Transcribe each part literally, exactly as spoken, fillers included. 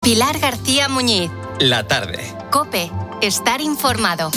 Pilar García Muñiz. La tarde. COPE. Estar informado.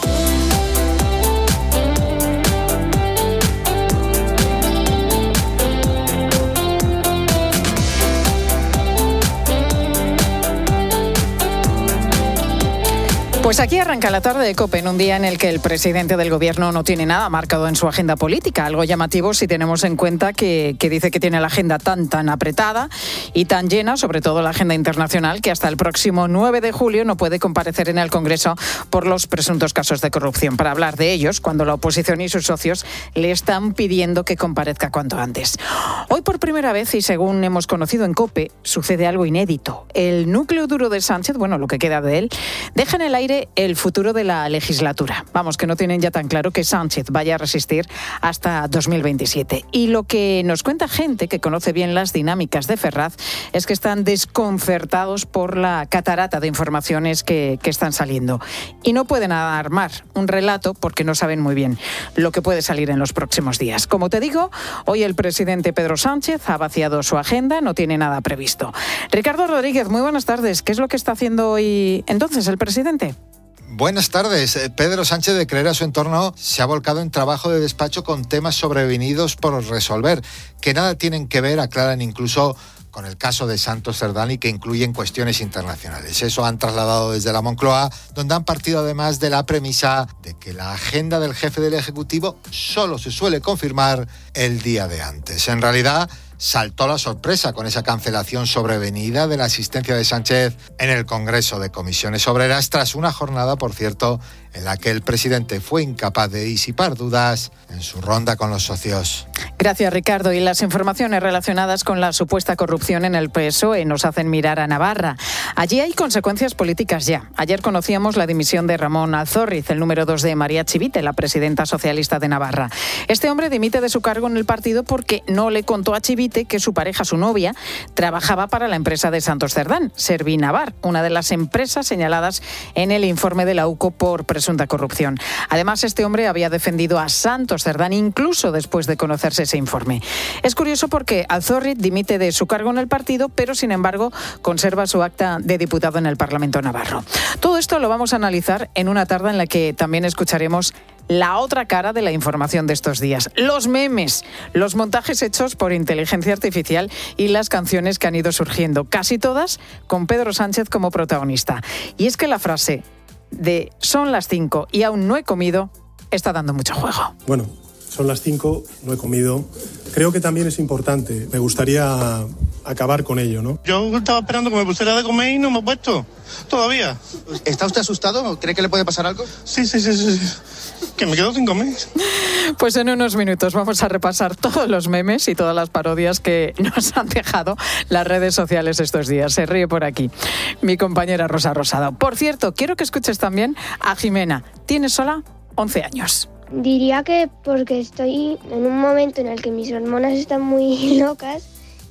Pues aquí arranca la tarde de COPE en un día en el que el presidente del gobierno no tiene nada marcado en su agenda política. Algo llamativo si tenemos en cuenta que, que dice que tiene la agenda tan tan apretada y tan llena, sobre todo la agenda internacional, que hasta el próximo nueve de julio no puede comparecer en el Congreso por los presuntos casos de corrupción. Para hablar de ellos, cuando la oposición y sus socios le están pidiendo que comparezca cuanto antes. Hoy por primera vez, y según hemos conocido en COPE, sucede algo inédito. El núcleo duro de Sánchez, bueno, lo que queda de él, deja en el aire el futuro de la legislatura. Vamos, que no tienen ya tan claro que Sánchez vaya a resistir hasta dos mil veintisiete. Y lo que nos cuenta gente que conoce bien las dinámicas de Ferraz es que están desconcertados por la catarata de informaciones que, que están saliendo. Y no pueden armar un relato porque no saben muy bien lo que puede salir en los próximos días. Como te digo, hoy el presidente Pedro Sánchez ha vaciado su agenda, no tiene nada previsto. Ricardo Rodríguez, muy buenas tardes. ¿Qué es lo que está haciendo hoy entonces el presidente? Buenas tardes. Pedro Sánchez, de creer a su entorno, se ha volcado en trabajo de despacho con temas sobrevenidos por resolver, que nada tienen que ver, aclaran incluso, con el caso de Santos Cerdán y que incluyen cuestiones internacionales. Eso han trasladado desde la Moncloa, donde han partido además de la premisa de que la agenda del jefe del Ejecutivo solo se suele confirmar el día de antes. En realidad, saltó la sorpresa con esa cancelación sobrevenida de la asistencia de Sánchez en el Congreso de Comisiones Obreras, tras una jornada, por cierto, en la que el presidente fue incapaz de disipar dudas en su ronda con los socios. Gracias, Ricardo. Y las informaciones relacionadas con la supuesta corrupción en el P S O E nos hacen mirar a Navarra. Allí hay consecuencias políticas ya. Ayer conocíamos la dimisión de Ramón Alzorriz, el número dos de María Chivite, la presidenta socialista de Navarra. Este hombre dimite de su cargo en el partido porque no le contó a Chivite que su pareja, su novia, trabajaba para la empresa de Santos Cerdán, Servinavar, una de las empresas señaladas en el informe de la U C O por presunta corrupción. Además, este hombre había defendido a Santos Cerdán incluso después de conocerse ese informe. Es curioso porque Alzorriz dimite de su cargo en el partido, pero sin embargo conserva su acta de diputado en el Parlamento navarro. Todo esto lo vamos a analizar en una tarde en la que también escucharemos la otra cara de la información de estos días. Los memes, los montajes hechos por inteligencia artificial y las canciones que han ido surgiendo, casi todas con Pedro Sánchez como protagonista. Y es que la frase de son las cinco y aún no he comido está dando mucho juego. Bueno, son las cinco, no he comido. Creo que también es importante. Me gustaría acabar con ello, ¿no? Yo estaba esperando que me pusiera de comer y no me he puesto. Todavía. ¿Está usted asustado? ¿Cree que le puede pasar algo? Sí, sí, sí, sí. Que me quedo sin comer. Pues en unos minutos vamos a repasar todos los memes y todas las parodias que nos han dejado las redes sociales estos días. Se ríe por aquí mi compañera Rosa Rosado. Por cierto, quiero que escuches también a Jimena. Tiene sola once años. Diría que porque estoy en un momento en el que mis hormonas están muy locas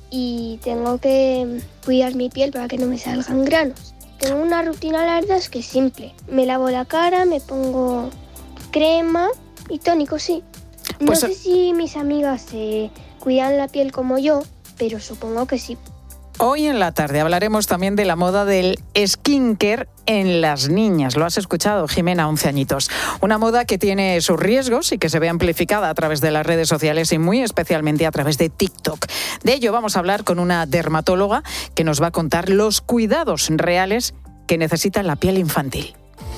y tengo que cuidar mi piel para que no me salgan granos. Tengo una rutina, la verdad es que es simple. Me lavo la cara, me pongo crema y tónico, sí. No Pues, sé si mis amigas se cuidan la piel como yo, pero supongo que sí. Hoy en la tarde hablaremos también de la moda del skincare en las niñas. Lo has escuchado, Jimena, once añitos. Una moda que tiene sus riesgos y que se ve amplificada a través de las redes sociales y muy especialmente a través de TikTok. De ello vamos a hablar con una dermatóloga que nos va a contar los cuidados reales que necesita la piel infantil.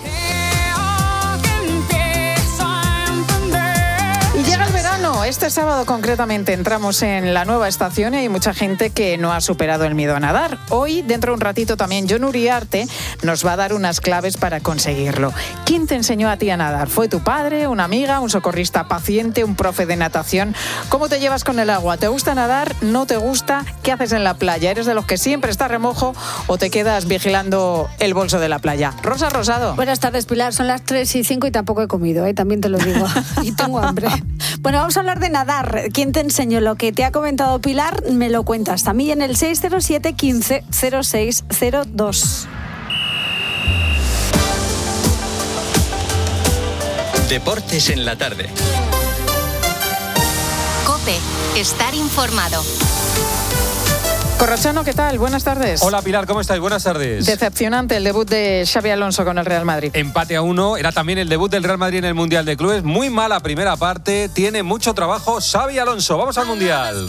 Este sábado concretamente entramos en la nueva estación y hay mucha gente que no ha superado el miedo a nadar. Hoy, dentro de un ratito también, Jon Uriarte nos va a dar unas claves para conseguirlo. ¿Quién te enseñó a ti a nadar? ¿Fue tu padre, una amiga, un socorrista paciente, un profe de natación? ¿Cómo te llevas con el agua? ¿Te gusta nadar? ¿No te gusta? ¿Qué haces en la playa? ¿Eres de los que siempre está remojo o te quedas vigilando el bolso de la playa? Rosa Rosado. Buenas tardes, Pilar. Son las tres y cinco y tampoco he comido, ¿eh? También te lo digo. Y tengo hambre. Bueno, vamos a hablar de nadar. ¿Quién te enseñó? Lo que te ha comentado Pilar, me lo cuentas también en el seis cero siete, quince, cero seis cero dos. Deportes en la tarde. COPE. Estar informado. Corrochano, ¿qué tal? Buenas tardes. Hola Pilar, ¿cómo estáis? Buenas tardes. Decepcionante el debut de Xabi Alonso con el Real Madrid. Empate a uno, era también el debut del Real Madrid en el Mundial de Clubes. Muy mala primera parte, tiene mucho trabajo Xabi Alonso. Vamos al Mundial.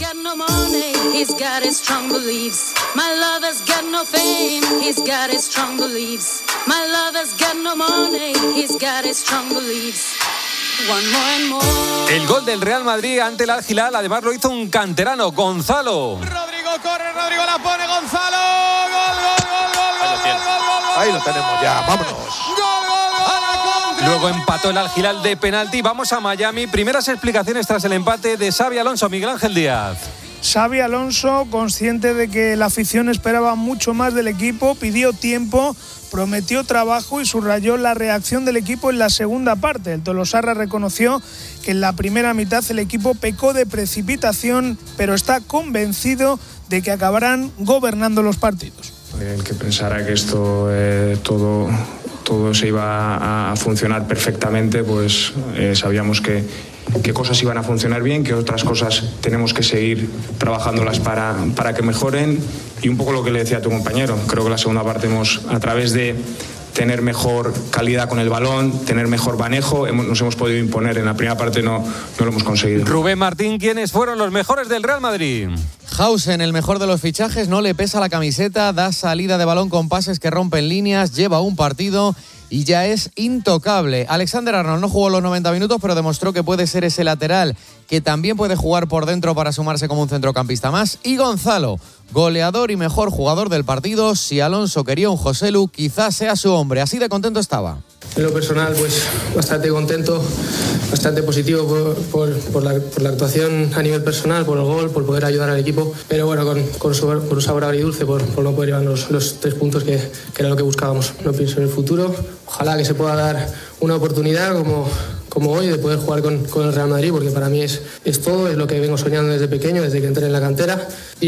El gol del Real Madrid ante el Al Hilal, además lo hizo un canterano, Gonzalo. Rodrigo corre, Rodrigo la pone, Gonzalo. Gol, gol, gol, gol, gol, gol, gol, gol. Ahí lo tenemos ya, vámonos. Gol, gol, gol. Luego empató el Al Hilal de penalti. Vamos a Miami. Primeras explicaciones tras el empate de Xabi Alonso. Miguel Ángel Díaz. Xabi Alonso, consciente de que la afición esperaba mucho más del equipo, pidió tiempo, prometió trabajo y subrayó la reacción del equipo en la segunda parte. El tolosarra reconoció que en la primera mitad el equipo pecó de precipitación, pero está convencido de que acabarán gobernando los partidos. El que pensara que esto eh, todo, todo se iba a, a funcionar perfectamente, pues eh, sabíamos que qué cosas iban a funcionar bien, qué otras cosas tenemos que seguir trabajándolas para, para que mejoren, y un poco lo que le decía a tu compañero. Creo que la segunda parte hemos, a través de tener mejor calidad con el balón, tener mejor manejo, hemos, nos hemos podido imponer. En la primera parte no, no lo hemos conseguido. Rubén Martín, ¿quiénes fueron los mejores del Real Madrid? Hausen, el mejor de los fichajes, no le pesa la camiseta, da salida de balón con pases que rompen líneas, lleva un partido y ya es intocable. Alexander Arnold no jugó los noventa minutos, pero demostró que puede ser ese lateral que también puede jugar por dentro para sumarse como un centrocampista más. Y Gonzalo, goleador y mejor jugador del partido. Si Alonso quería un Joselu, quizás sea su hombre. Así de contento estaba. En lo personal, pues bastante contento, bastante positivo por, por, por, la, por la actuación a nivel personal, por el gol, por poder ayudar al equipo. Pero bueno, con, con, sabor, con un sabor agridulce por, por no poder llevar los, los tres puntos que, que era lo que buscábamos. No pienso en el futuro. Ojalá que se pueda dar una oportunidad como, como hoy de poder jugar con, con el Real Madrid, porque para mí es, es todo, es lo que vengo soñando desde pequeño, desde que entré en la cantera.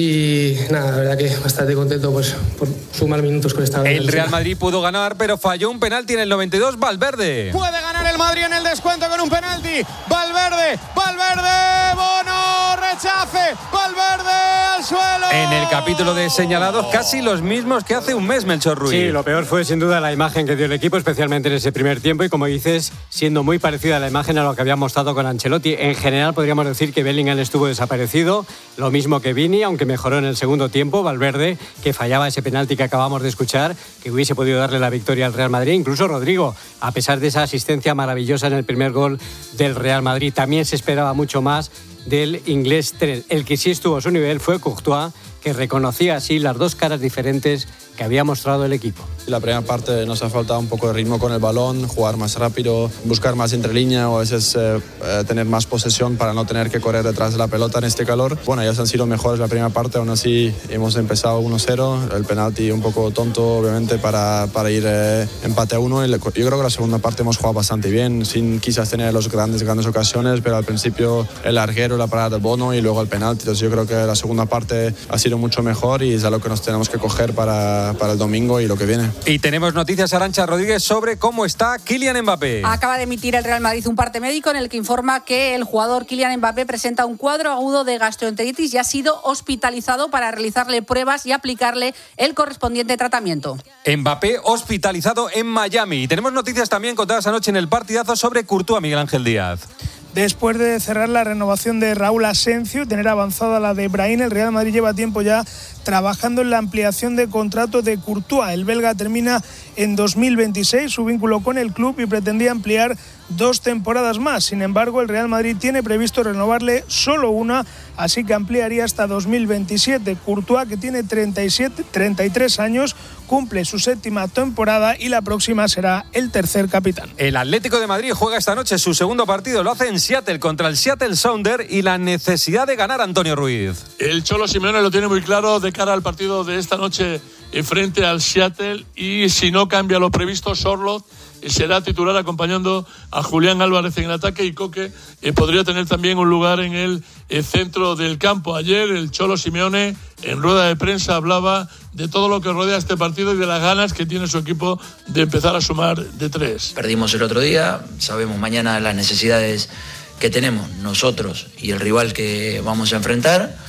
Y nada, la verdad que bastante contento pues, por sumar minutos con esta. El Real Madrid pudo ganar, pero falló un penalti en el noventa y dos. Valverde. Puede ganar el Madrid en el descuento con un penalti. Valverde, Valverde, Bono, rechace, Valverde al suelo. En el capítulo de señalados, casi los mismos que hace un mes, Melchor Ruiz. Sí, lo peor fue sin duda la imagen que dio el equipo, especialmente en ese primer tiempo, y como dices, siendo muy parecida a la imagen a lo que había mostrado con Ancelotti. En general podríamos decir que Bellingham estuvo desaparecido, lo mismo que Vini, aunque mejoró en el segundo tiempo. Valverde, que fallaba ese penalti que acabamos de escuchar, que hubiese podido darle la victoria al Real Madrid. Incluso Rodrigo, a pesar de esa asistencia maravillosa en el primer gol del Real Madrid. También se esperaba mucho más del inglés tres. El que sí estuvo a su nivel fue Courtois, que reconocía así las dos caras diferentes que había mostrado el equipo. La primera parte nos ha faltado un poco de ritmo con el balón, jugar más rápido, buscar más entre línea o a veces eh, eh, tener más posesión para no tener que correr detrás de la pelota en este calor. Bueno, ellos han sido mejores la primera parte, aún así hemos empezado uno cero, el penalti un poco tonto obviamente para, para ir eh, empate a uno. Y yo creo que la segunda parte hemos jugado bastante bien, sin quizás tener las grandes, grandes ocasiones, pero al principio el larguero, la parada del Bono y luego el penalti. Entonces yo creo que la segunda parte ha sido mucho mejor y es algo que nos tenemos que coger para, para el domingo y lo que viene. Y tenemos noticias, Arantxa Rodríguez, sobre cómo está Kylian Mbappé. Acaba de emitir el Real Madrid un parte médico en el que informa que el jugador Kylian Mbappé presenta un cuadro agudo de gastroenteritis y ha sido hospitalizado para realizarle pruebas y aplicarle el correspondiente tratamiento. Mbappé hospitalizado en Miami. Y tenemos noticias también contadas anoche en el partidazo sobre Courtois, Miguel Ángel Díaz. Después de cerrar la renovación de Raúl Asencio y tener avanzada la de Brahim, el Real Madrid lleva tiempo ya trabajando en la ampliación de contrato de Courtois. El belga termina en dos mil veintiséis su vínculo con el club y pretendía ampliar dos temporadas más. Sin embargo, el Real Madrid tiene previsto renovarle solo una, así que ampliaría hasta dos mil veintisiete. Courtois, que tiene treinta y siete, treinta y tres años, cumple su séptima temporada y la próxima será el tercer capitán. El Atlético de Madrid juega esta noche su segundo partido, lo hace en Seattle contra el Seattle Sounders y la necesidad de ganar, Antonio Ruiz. El Cholo Simeone lo tiene muy claro de cara al partido de esta noche frente al Seattle, y si no cambia lo previsto, Sorloth será titular acompañando a Julián Álvarez en el ataque, y Coque eh, podría tener también un lugar en el eh, centro del campo. Ayer el Cholo Simeone en rueda de prensa hablaba de todo lo que rodea este partido y de las ganas que tiene su equipo de empezar a sumar de tres. Perdimos el otro día, sabemos mañana las necesidades que tenemos nosotros y el rival que vamos a enfrentar,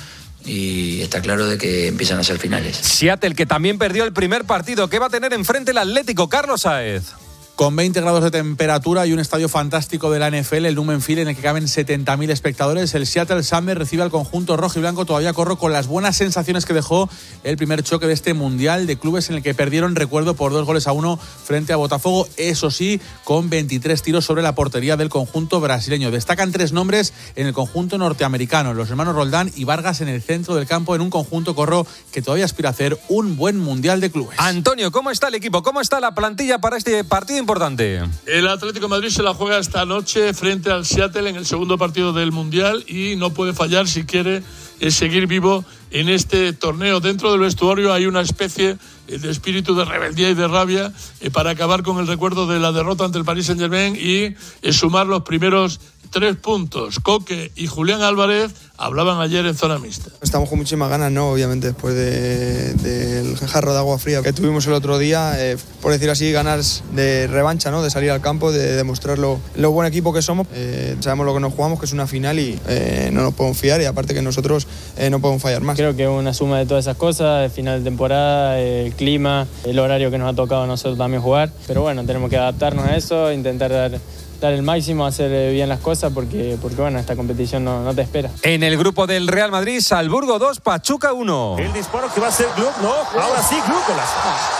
y está claro de que empiezan a ser finales. Seattle, que también perdió el primer partido. ¿Qué va a tener enfrente el Atlético? Carlos Sáez. Con veinte grados de temperatura y un estadio fantástico de la N F L, el Lumen Field, en el que caben setenta mil espectadores, el Seattle Sounders recibe al conjunto rojo y blanco. Todavía corro con las buenas sensaciones que dejó el primer choque de este Mundial de Clubes, en el que perdieron, recuerdo, por dos goles a uno frente a Botafogo, eso sí, con veintitrés tiros sobre la portería del conjunto brasileño. Destacan tres nombres en el conjunto norteamericano, los hermanos Roldán y Vargas en el centro del campo, en un conjunto, corro, que todavía aspira a hacer un buen Mundial de Clubes. Antonio, ¿cómo está el equipo? ¿Cómo está la plantilla para este partido importante? El Atlético de Madrid se la juega esta noche frente al Seattle en el segundo partido del Mundial y no puede fallar si quiere eh, seguir vivo en este torneo. Dentro del vestuario hay una especie eh, de espíritu de rebeldía y de rabia eh, para acabar con el recuerdo de la derrota ante el Paris Saint-Germain y eh, sumar los primeros tres puntos. Coque y Julián Álvarez hablaban ayer en zona mixta. Estamos con muchísimas ganas, ¿no? Obviamente, después del de, de jarro de agua fría que tuvimos el otro día, eh, por decir así, ganas de revancha, ¿no? De salir al campo, de demostrar lo, lo buen equipo que somos. Eh, sabemos lo que nos jugamos, que es una final y eh, no nos podemos fiar, y aparte que nosotros eh, no podemos fallar más. Creo que es una suma de todas esas cosas, el final de temporada, el clima, el horario que nos ha tocado a nosotros también jugar, pero bueno, tenemos que adaptarnos a eso, intentar dar dar el máximo, hacer bien las cosas porque, porque bueno, esta competición no, no te espera. En el grupo del Real Madrid, Salzburgo dos, Pachuca uno. El disparo que va a ser Gluck, no, ahora sí Gluck con las...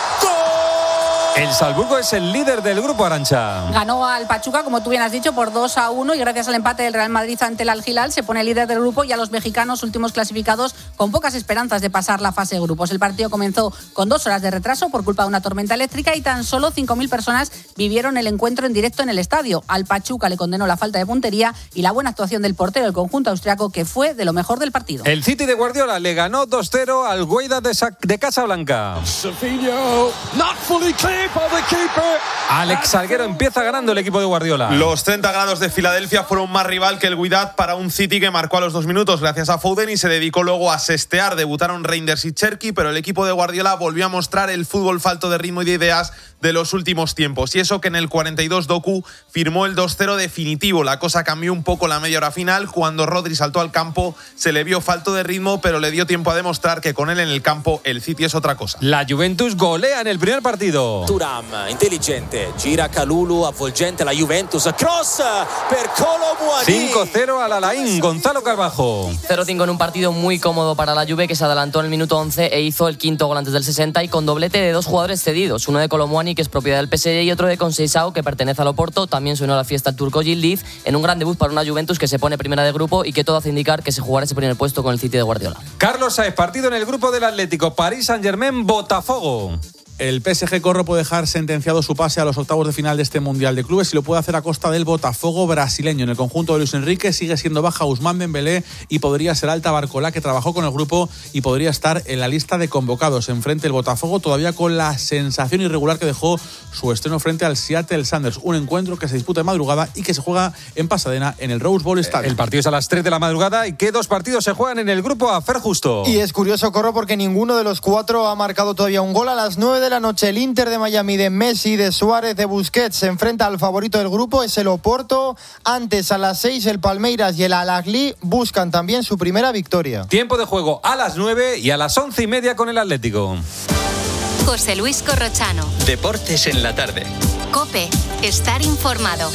El Salzburgo es el líder del grupo, Arancha. Ganó al Pachuca, como tú bien has dicho, por dos a uno y gracias al empate del Real Madrid ante el Al-Hilal se pone líder del grupo y a los mexicanos últimos clasificados con pocas esperanzas de pasar la fase de grupos. El partido comenzó con dos horas de retraso por culpa de una tormenta eléctrica y tan solo cinco mil personas vivieron el encuentro en directo en el estadio. Al Pachuca le condenó la falta de puntería y la buena actuación del portero del conjunto austriaco, que fue de lo mejor del partido. El City de Guardiola le ganó dos cero al Wydad de, Sa- de Casablanca. Alex Salguero empieza ganando el equipo de Guardiola. Los treinta grados de Filadelfia fueron más rival que el Wydad para un City que marcó a los dos minutos gracias a Foden y se dedicó luego a sestear. Debutaron Reinders y Cherki, pero el equipo de Guardiola volvió a mostrar el fútbol falto de ritmo y de ideas de los últimos tiempos. Y eso que en el cuarenta y dos Doku firmó el dos cero definitivo. La cosa cambió un poco la media hora final. Cuando Rodri saltó al campo se le vio falto de ritmo, pero le dio tiempo a demostrar que con él en el campo el City es otra cosa. La Juventus golea en el primer partido. Thuram, intelligente, gira Kalulu, avvolgente la Juventus, cross per Kolo Muani. cinco cero al Alain, Gonzalo Carbajo. cero cinco en un partido muy cómodo para la Juve, que se adelantó en el minuto once e hizo el quinto gol antes del sesenta y con doblete de dos jugadores cedidos, uno de Kolo Muani, que es propiedad del P S G, y otro de Conceição, que pertenece al Oporto. También suena a la fiesta el turco Yildiz, en un gran debut para una Juventus que se pone primera de grupo y que todo hace indicar que se jugará ese primer puesto con el City de Guardiola. Carlos Saez, partido en el grupo del Atlético, París Saint-Germain, Botafogo. El P S G, corro, puede dejar sentenciado su pase a los octavos de final de este Mundial de Clubes y lo puede hacer a costa del Botafogo brasileño. En el conjunto de Luis Enrique sigue siendo baja Ousmane Dembélé y podría ser alta Barcola, que trabajó con el grupo y podría estar en la lista de convocados. Enfrente el Botafogo, todavía con la sensación irregular que dejó su estreno frente al Seattle Sounders. Un encuentro que se disputa de madrugada y que se juega en Pasadena, en el Rose Bowl Stadium. El partido es a las tres de la madrugada. ¿Y qué dos partidos se juegan en el grupo? A Fer Justo. Y es curioso, corro, porque ninguno de los cuatro ha marcado todavía un gol. A las nueve de la noche el Inter de Miami, de Messi, de Suárez, de Busquets, se enfrenta al favorito del grupo, es el Oporto. Antes, a las seis, el Palmeiras y el Al-Ahly buscan también su primera victoria. Tiempo de juego a las nueve y a las once y media con el Atlético. José Luis Corrochano. Deportes en la tarde. COPE. Estar informado.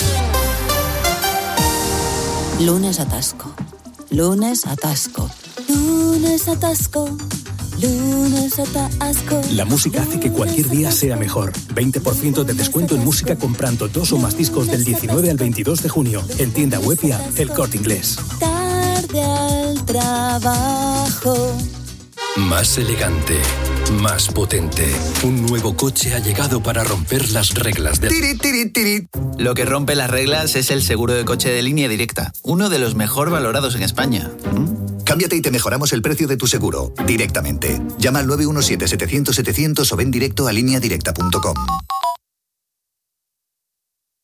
Lunes atasco. Lunes atasco. Lunes atasco. Lunes atasco. La música hace que cualquier día sea mejor. veinte por ciento de descuento en música comprando dos o más discos del diecinueve al veintidós de junio. En tienda web y app El Corte Inglés. Tarde al trabajo. Más elegante, más potente. Un nuevo coche ha llegado para romper las reglas del... Tiri, tiri, tiri. Lo que rompe las reglas es el seguro de coche de Línea Directa, uno de los mejor valorados en España. ¿Mm? Cámbiate y te mejoramos el precio de tu seguro directamente. Llama al nueve uno siete, setecientos, setecientos o ven directo a línea directa punto com.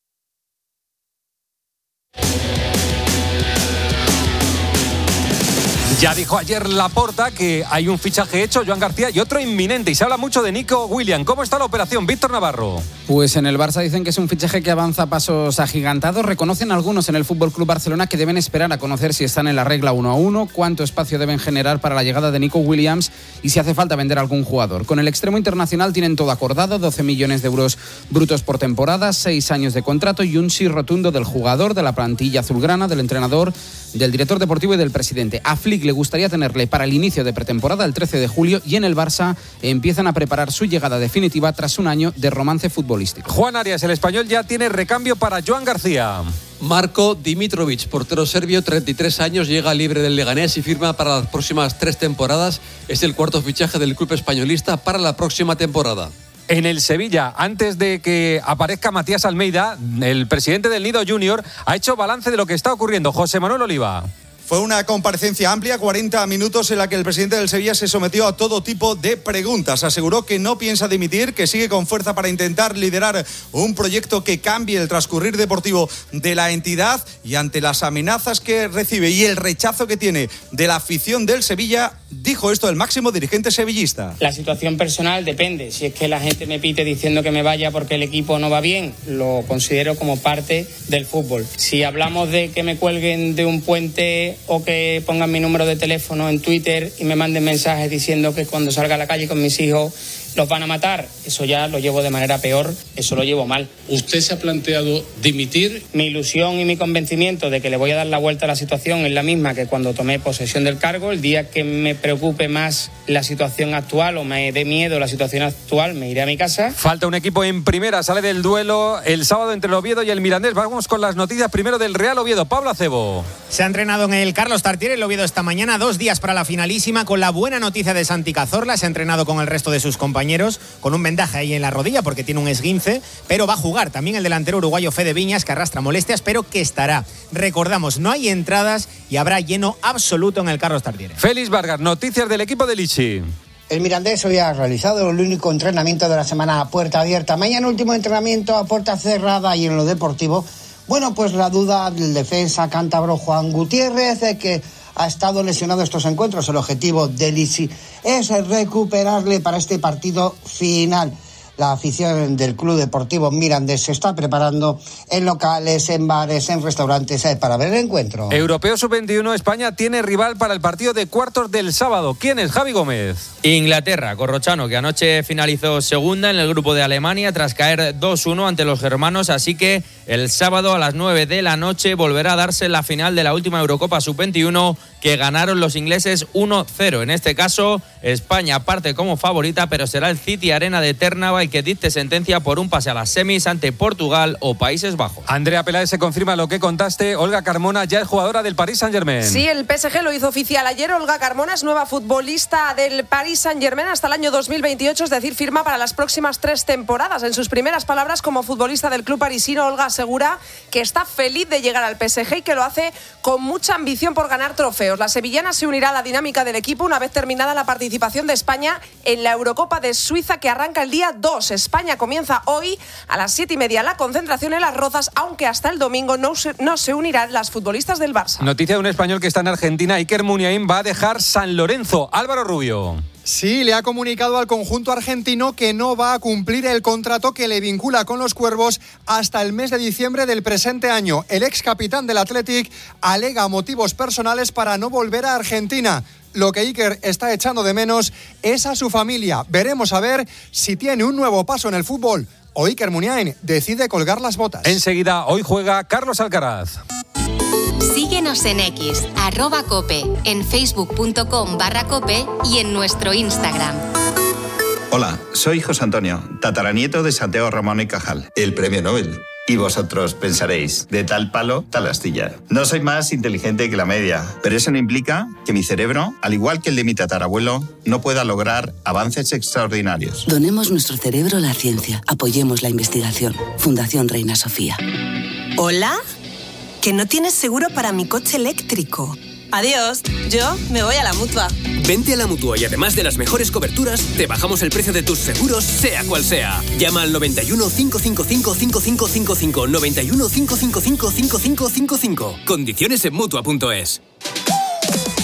Ya dijo dijo ayer Laporta que hay un fichaje hecho, Joan García, y otro inminente. Y se habla mucho de Nico Williams. ¿Cómo está la operación, Víctor Navarro? Pues en el Barça dicen que es un fichaje que avanza a pasos agigantados. Reconocen algunos en el F C Barcelona que deben esperar a conocer si están en la regla uno a uno, cuánto espacio deben generar para la llegada de Nico Williams y si hace falta vender algún jugador. Con el extremo internacional tienen todo acordado, doce millones de euros brutos por temporada, seis años de contrato y un sí rotundo del jugador, de la plantilla azulgrana, del entrenador, del director deportivo y del presidente. A Flick le gustaría tenerle para el inicio de pretemporada el trece de julio y en el Barça empiezan a preparar su llegada definitiva tras un año de romance futbolístico. Juan Arias, el español ya tiene recambio para Joan García. Marko Dimitrovic, portero serbio, treinta y tres años, llega libre del Leganés y firma para las próximas tres temporadas. Es el cuarto fichaje del club españolista para la próxima temporada. En el Sevilla, antes de que aparezca Matías Almeida, el presidente del Nido Junior ha hecho balance de lo que está ocurriendo. José Manuel Oliva. Fue una comparecencia amplia, cuarenta minutos, en la que el presidente del Sevilla se sometió a todo tipo de preguntas. Aseguró que no piensa dimitir, que sigue con fuerza para intentar liderar un proyecto que cambie el transcurrir deportivo de la entidad, y ante las amenazas que recibe y el rechazo que tiene de la afición del Sevilla, dijo esto el máximo dirigente sevillista. La situación personal depende. Si es que la gente me pide diciendo que me vaya porque el equipo no va bien, lo considero como parte del fútbol. Si hablamos de que me cuelguen de un puente o que pongan mi número de teléfono en Twitter y me manden mensajes diciendo que cuando salga a la calle con mis hijos los van a matar, eso ya lo llevo de manera peor, eso lo llevo mal. ¿Usted se ha planteado dimitir? Mi ilusión y mi convencimiento de que le voy a dar la vuelta a la situación es la misma que cuando tomé posesión del cargo. El día que me preocupe más la situación actual o me dé miedo la situación actual, me iré a mi casa. Falta un equipo en primera, sale del duelo el sábado entre el Oviedo y el Mirandés. Vamos con las noticias primero del Real Oviedo. Pablo Acebo. Se ha entrenado en el Carlos Tartiere el Oviedo esta mañana, dos días para la finalísima, con la buena noticia de Santi Cazorla. Se ha entrenado con el resto de sus compañeros, con un vendaje ahí en la rodilla porque tiene un esguince, pero va a jugar también el delantero uruguayo Fede Viñas, que arrastra molestias, pero que estará. Recordamos, no hay entradas y habrá lleno absoluto en el Carlos Tartiere. Félix Vargas, noticias del equipo de Lichi. El Mirandés hoy ha realizado el único entrenamiento de la semana a puerta abierta. Mañana último entrenamiento a puerta cerrada y en lo deportivo. Bueno, pues la duda del defensa cántabro Juan Gutiérrez, de que ha estado lesionado estos encuentros. El objetivo de Lichi es recuperarle para este partido final. La afición del Club Deportivo Mirandés se está preparando en locales, en bares, en restaurantes para ver el encuentro. Europeo sub veintiuno, España tiene rival para el partido de cuartos del sábado. ¿Quién es, Javi Gómez? Inglaterra, Corrochano, que anoche finalizó segunda en el grupo de Alemania tras caer dos uno ante los germanos, así que el sábado a las nueve de la noche volverá a darse la final de la última Eurocopa sub veintiuno que ganaron los ingleses uno cero. En este caso, España parte como favorita, pero será el City Arena de Ternava y que dicte sentencia por un pase a las semis ante Portugal o Países Bajos. Andrea Peláez, se confirma lo que contaste. Olga Carmona ya es jugadora del Paris Saint-Germain. Sí, el P S G lo hizo oficial ayer. Olga Carmona es nueva futbolista del Paris Saint-Germain hasta el año dos mil veintiocho, es decir, firma para las próximas tres temporadas. En sus primeras palabras como futbolista del club parisino, Olga asegura que está feliz de llegar al P S G y que lo hace con mucha ambición por ganar trofeos. La sevillana se unirá a la dinámica del equipo una vez terminada la participación de España en la Eurocopa de Suiza, que arranca el día dos. España comienza hoy a las siete y media la concentración en Las Rozas, aunque hasta el domingo no se, no se unirán las futbolistas del Barça. Noticia de un español que está en Argentina. Iker Muniain va a dejar San Lorenzo. Álvaro Rubio. Sí, le ha comunicado al conjunto argentino que no va a cumplir el contrato que le vincula con los Cuervos hasta el mes de diciembre del presente año. El ex capitán del Athletic alega motivos personales para no volver a Argentina. Lo que Iker está echando de menos es a su familia. Veremos a ver si tiene un nuevo paso en el fútbol o Iker Muniain decide colgar las botas. Enseguida, hoy juega Carlos Alcaraz. Síguenos en X, arroba Cope, en facebook.com barra Cope y en nuestro Instagram. Hola, soy José Antonio, tataranieto de Santiago Ramón y Cajal, el premio Nobel. Y vosotros pensaréis, de tal palo, tal astilla. No soy más inteligente que la media, pero eso no implica que mi cerebro, al igual que el de mi tatarabuelo, no pueda lograr avances extraordinarios. Donemos nuestro cerebro a la ciencia. Apoyemos la investigación. Fundación Reina Sofía. ¿Hola? Que no tienes seguro para mi coche eléctrico. Adiós, yo me voy a la Mutua. Vente a la Mutua y además de las mejores coberturas, te bajamos el precio de tus seguros, sea cual sea. Llama al noventa y uno, cinco cinco cinco, cinco cinco cinco cinco, noventa y uno, cinco cinco cinco, cinco cinco cinco cinco. Condiciones en Mutua punto es.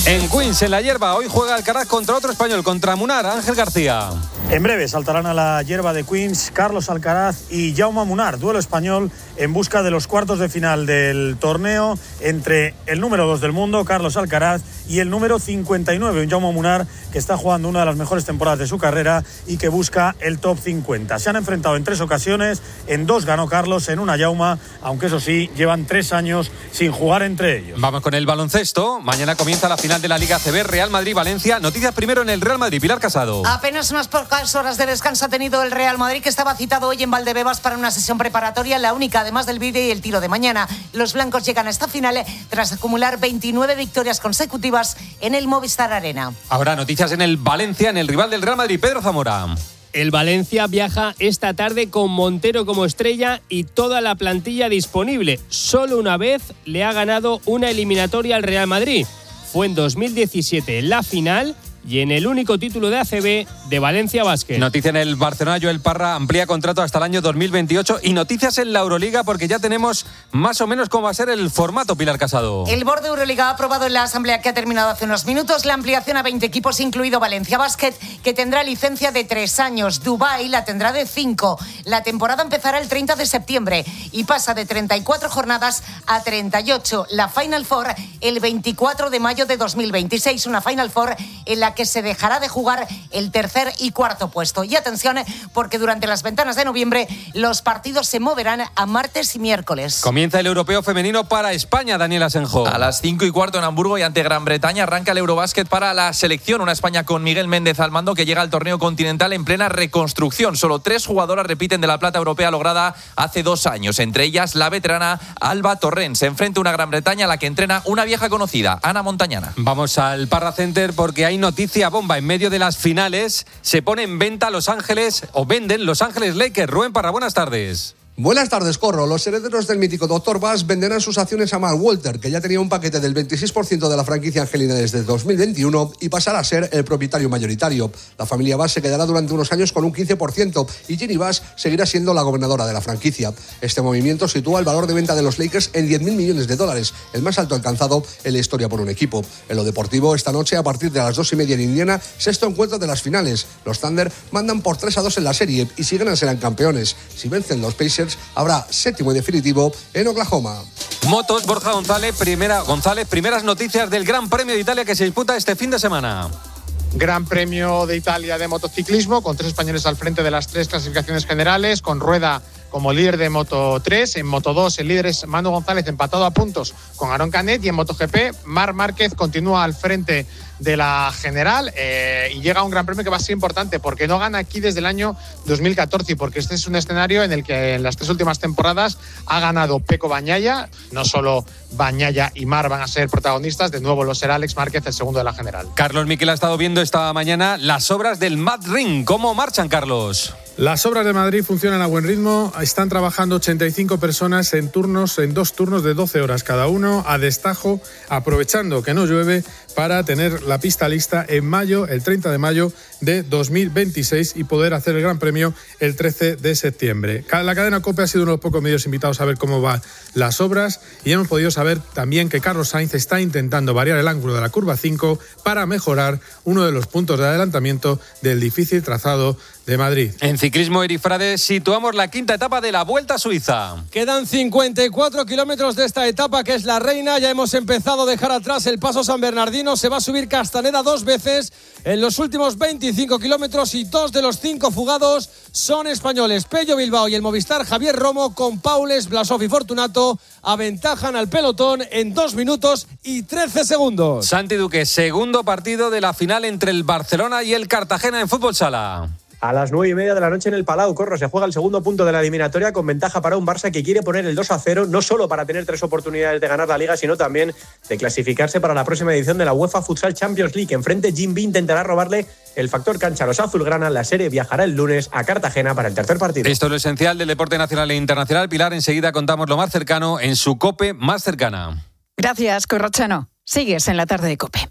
En Queens, en la hierba, hoy juega Alcaraz contra otro español, contra Munar, Ángel García. En breve saltarán a la hierba de Queens Carlos Alcaraz y Jaume Munar, duelo español en busca de los cuartos de final del torneo entre el número dos del mundo, Carlos Alcaraz, y el número cincuenta y nueve, un Jaume Munar que está jugando una de las mejores temporadas de su carrera y que busca el top cincuenta. Se han enfrentado en tres ocasiones, en dos ganó Carlos, en una Jaume, aunque eso sí, llevan tres años sin jugar entre ellos. Vamos con el baloncesto. Mañana comienza la final de la Liga A C B, Real Madrid-Valencia. Noticias primero en el Real Madrid, Pilar Casado. Apenas unas pocas horas de descanso ha tenido el Real Madrid, que estaba citado hoy en Valdebebas para una sesión preparatoria, la única además del vídeo y el tiro de mañana. Los blancos llegan a esta final tras acumular veintinueve victorias consecutivas en el Movistar Arena. Ahora noticias en el Valencia, en el rival del Real Madrid, Pedro Zamora. El Valencia viaja esta tarde con Montero como estrella y toda la plantilla disponible. Solo una vez le ha ganado una eliminatoria al Real Madrid. Fue en dos mil diecisiete en la final y en el único título de A C B de Valencia Basket. Noticia en el Barcelona, Joel Parra amplía contrato hasta el año dos mil veintiocho y noticias en la Euroliga porque ya tenemos más o menos cómo va a ser el formato, Pilar Casado. El Board de Euroliga ha aprobado en la asamblea que ha terminado hace unos minutos la ampliación a veinte equipos, incluido Valencia Basket, que tendrá licencia de tres años. Dubái la tendrá de cinco. La temporada empezará el treinta de septiembre y pasa de treinta y cuatro jornadas a treinta y ocho. La Final Four el veinticuatro de mayo de dos mil veintiséis, una Final Four en la que se dejará de jugar el tercer y cuarto puesto. Y atención, porque durante las ventanas de noviembre los partidos se moverán a martes y miércoles. Comienza el europeo femenino para España, Daniel Asenjo. A las cinco y cuarto en Hamburgo y ante Gran Bretaña arranca el Eurobásquet para la selección. Una España con Miguel Méndez al mando que llega al torneo continental en plena reconstrucción. Solo tres jugadoras repiten de la plata europea lograda hace dos años. Entre ellas la veterana Alba Torrent. Se enfrenta a una Gran Bretaña a la que entrena una vieja conocida, Ana Montañana. Vamos al Parra Center porque hay noticia bomba. En medio de las finales se pone en venta Los Ángeles, o venden Los Ángeles Lakers. Rubén Parra, buenas tardes. Buenas tardes, Corro. Los herederos del mítico doctor Bass venderán sus acciones a Mark Walter, que ya tenía un paquete del veintiséis por ciento de la franquicia angelina desde dos mil veintiuno y pasará a ser el propietario mayoritario. La familia Bass se quedará durante unos años con un quince por ciento y Ginny Bass seguirá siendo la gobernadora de la franquicia. Este movimiento sitúa el valor de venta de los Lakers en diez mil millones de dólares, el más alto alcanzado en la historia por un equipo. En lo deportivo, esta noche, a partir de las dos y media en Indiana, sexto encuentro de las finales. Los Thunder mandan por tres a dos en la serie y si ganan serán campeones. Si vencen los Pacers, habrá séptimo y definitivo en Oklahoma. Motos, Borja González, primera, González, primeras noticias del Gran Premio de Italia que se disputa este fin de semana. Gran Premio de Italia de motociclismo, con tres españoles al frente de las tres clasificaciones generales, con Rueda como líder de Moto tres. En Moto dos el líder es Manu González, empatado a puntos con Aaron Canet, y en MotoGP Marc Márquez continúa al frente de la general eh, y llega a un Gran Premio que va a ser importante porque no gana aquí desde el año dos mil catorce y porque este es un escenario en el que en las tres últimas temporadas ha ganado Pecco Bagnaia. No solo Bagnaia y Mar van a ser protagonistas, de nuevo lo será Alex Márquez, el segundo de la general. Carlos Miquel ha estado viendo esta mañana las obras del Mad Ring. ¿Cómo marchan, Carlos? Las obras de Madrid funcionan a buen ritmo. Están trabajando ochenta y cinco personas en turnos, en dos turnos de doce horas cada uno, a destajo, aprovechando que no llueve para tener la pista lista en mayo, el treinta de mayo de dos mil veintiséis, y poder hacer el Gran Premio el trece de septiembre. La cadena COPE ha sido uno de los pocos medios invitados a ver cómo van las obras y hemos podido saber también que Carlos Sainz está intentando variar el ángulo de la curva cinco para mejorar uno de los puntos de adelantamiento del difícil trazado de Madrid. En ciclismo, Eri Frade, situamos la quinta etapa de la Vuelta a Suiza. Quedan cincuenta y cuatro kilómetros de esta etapa, que es la reina. Ya hemos empezado a dejar atrás el Paso San Bernardino. Se va a subir Castaneda dos veces en los últimos veinticinco kilómetros y dos de los cinco fugados son españoles. Pello Bilbao y el Movistar Javier Romo, con Paules, Blasov y Fortunato, aventajan al pelotón en dos minutos y trece segundos. Santi Duque, segundo partido de la final entre el Barcelona y el Cartagena en fútbol sala. A las nueve y media de la noche en el Palau, Corro, se juega el segundo punto de la eliminatoria con ventaja para un Barça que quiere poner el dos a cero, no solo para tener tres oportunidades de ganar la Liga, sino también de clasificarse para la próxima edición de la UEFA Futsal Champions League. Enfrente, Jim B intentará robarle el factor cancha a los azulgrana. La serie viajará el lunes a Cartagena para el tercer partido. Esto es lo esencial del deporte nacional e internacional. Pilar, enseguida contamos lo más cercano en su COPE más cercana. Gracias, Corrochano. Sigues en la tarde de COPE.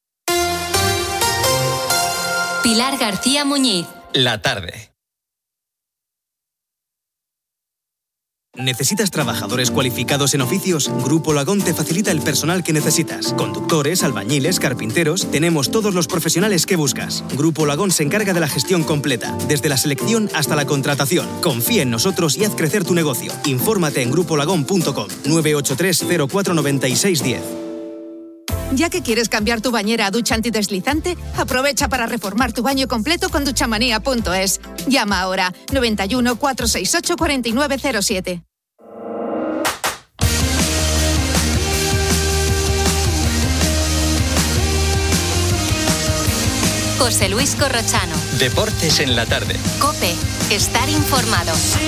Pilar García Muñiz. La tarde. ¿Necesitas trabajadores cualificados en oficios? Grupo Lagón te facilita el personal que necesitas. Conductores, albañiles, carpinteros, tenemos todos los profesionales que buscas. Grupo Lagón se encarga de la gestión completa, desde la selección hasta la contratación. Confía en nosotros y haz crecer tu negocio. Infórmate en grupo lagón punto com, nueve ocho tres cero cuatro nueve seis uno cero. Ya que quieres cambiar tu bañera a ducha antideslizante, aprovecha para reformar tu baño completo con duchamanía punto es. Llama ahora noventa y uno, cuatrocientos sesenta y ocho, cuarenta y nueve cero siete. José Luis Corrochano. Deportes en la tarde. COPE. Estar informado.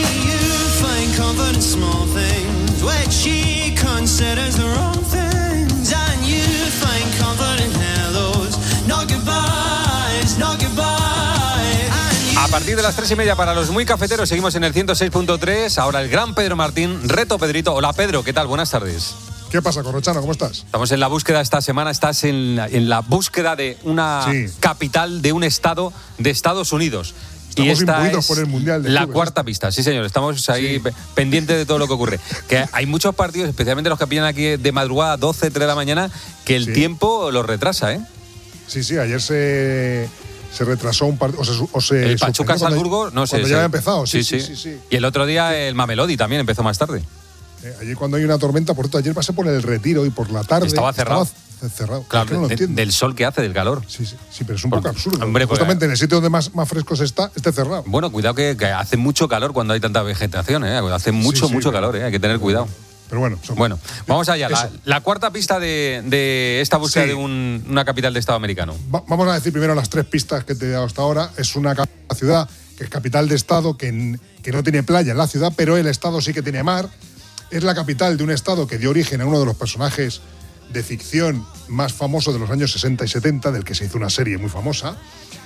A partir de las tres y media para los muy cafeteros seguimos en el ciento seis punto tres. Ahora el gran Pedro Martín, reto Pedrito. Hola Pedro, ¿qué tal? Buenas tardes. ¿Qué pasa, Corrochano? ¿Cómo estás? Estamos en la búsqueda esta semana, estás en la, en la búsqueda de una sí. capital de un estado de Estados Unidos. Estamos y esta imbuidos es por el Mundial de la Clubes, cuarta esta. pista, sí señor, estamos ahí Sí. pendientes de todo lo que ocurre. Que hay muchos partidos, especialmente los que pillan aquí de madrugada, doce, tres de la mañana, que el Sí. tiempo los retrasa, ¿eh? Sí, sí, ayer se, se retrasó un partido. O se, o se El Pachuca suspendió Salzburgo, cuando- no sé. Cuando sí. ya había empezado, sí sí, sí, sí, sí. Y el otro día el Mamelodi también empezó más tarde. Eh, ayer cuando hay una tormenta, por cierto, ayer pasé por el Retiro y por la tarde. Estaba cerrado. Estaba cerrado. Claro, Es que no lo de- entiendo. del sol que hace, del calor. Sí, sí, sí, pero es un poco absurdo. Hombre, pues- Justamente en el sitio donde más, más fresco se está, esté cerrado. Bueno, cuidado que, que hace mucho calor cuando hay tanta vegetación, ¿eh? Hace mucho, sí, mucho pero- calor, ¿eh? Hay que tener cuidado. Pero bueno, son- Bueno, vamos allá. La, Eso. la cuarta pista de, de esta búsqueda Sí. de un- una capital de Estado americano. Va- vamos a decir primero las tres pistas que te he dado hasta ahora. Es una ca- ciudad que es capital de estado, que, n- que no tiene playa en la ciudad, pero el estado sí que tiene mar. Es la capital de un estado que dio origen a uno de los personajes de ficción más famosos de los años sesenta y setenta, del que se hizo una serie muy famosa,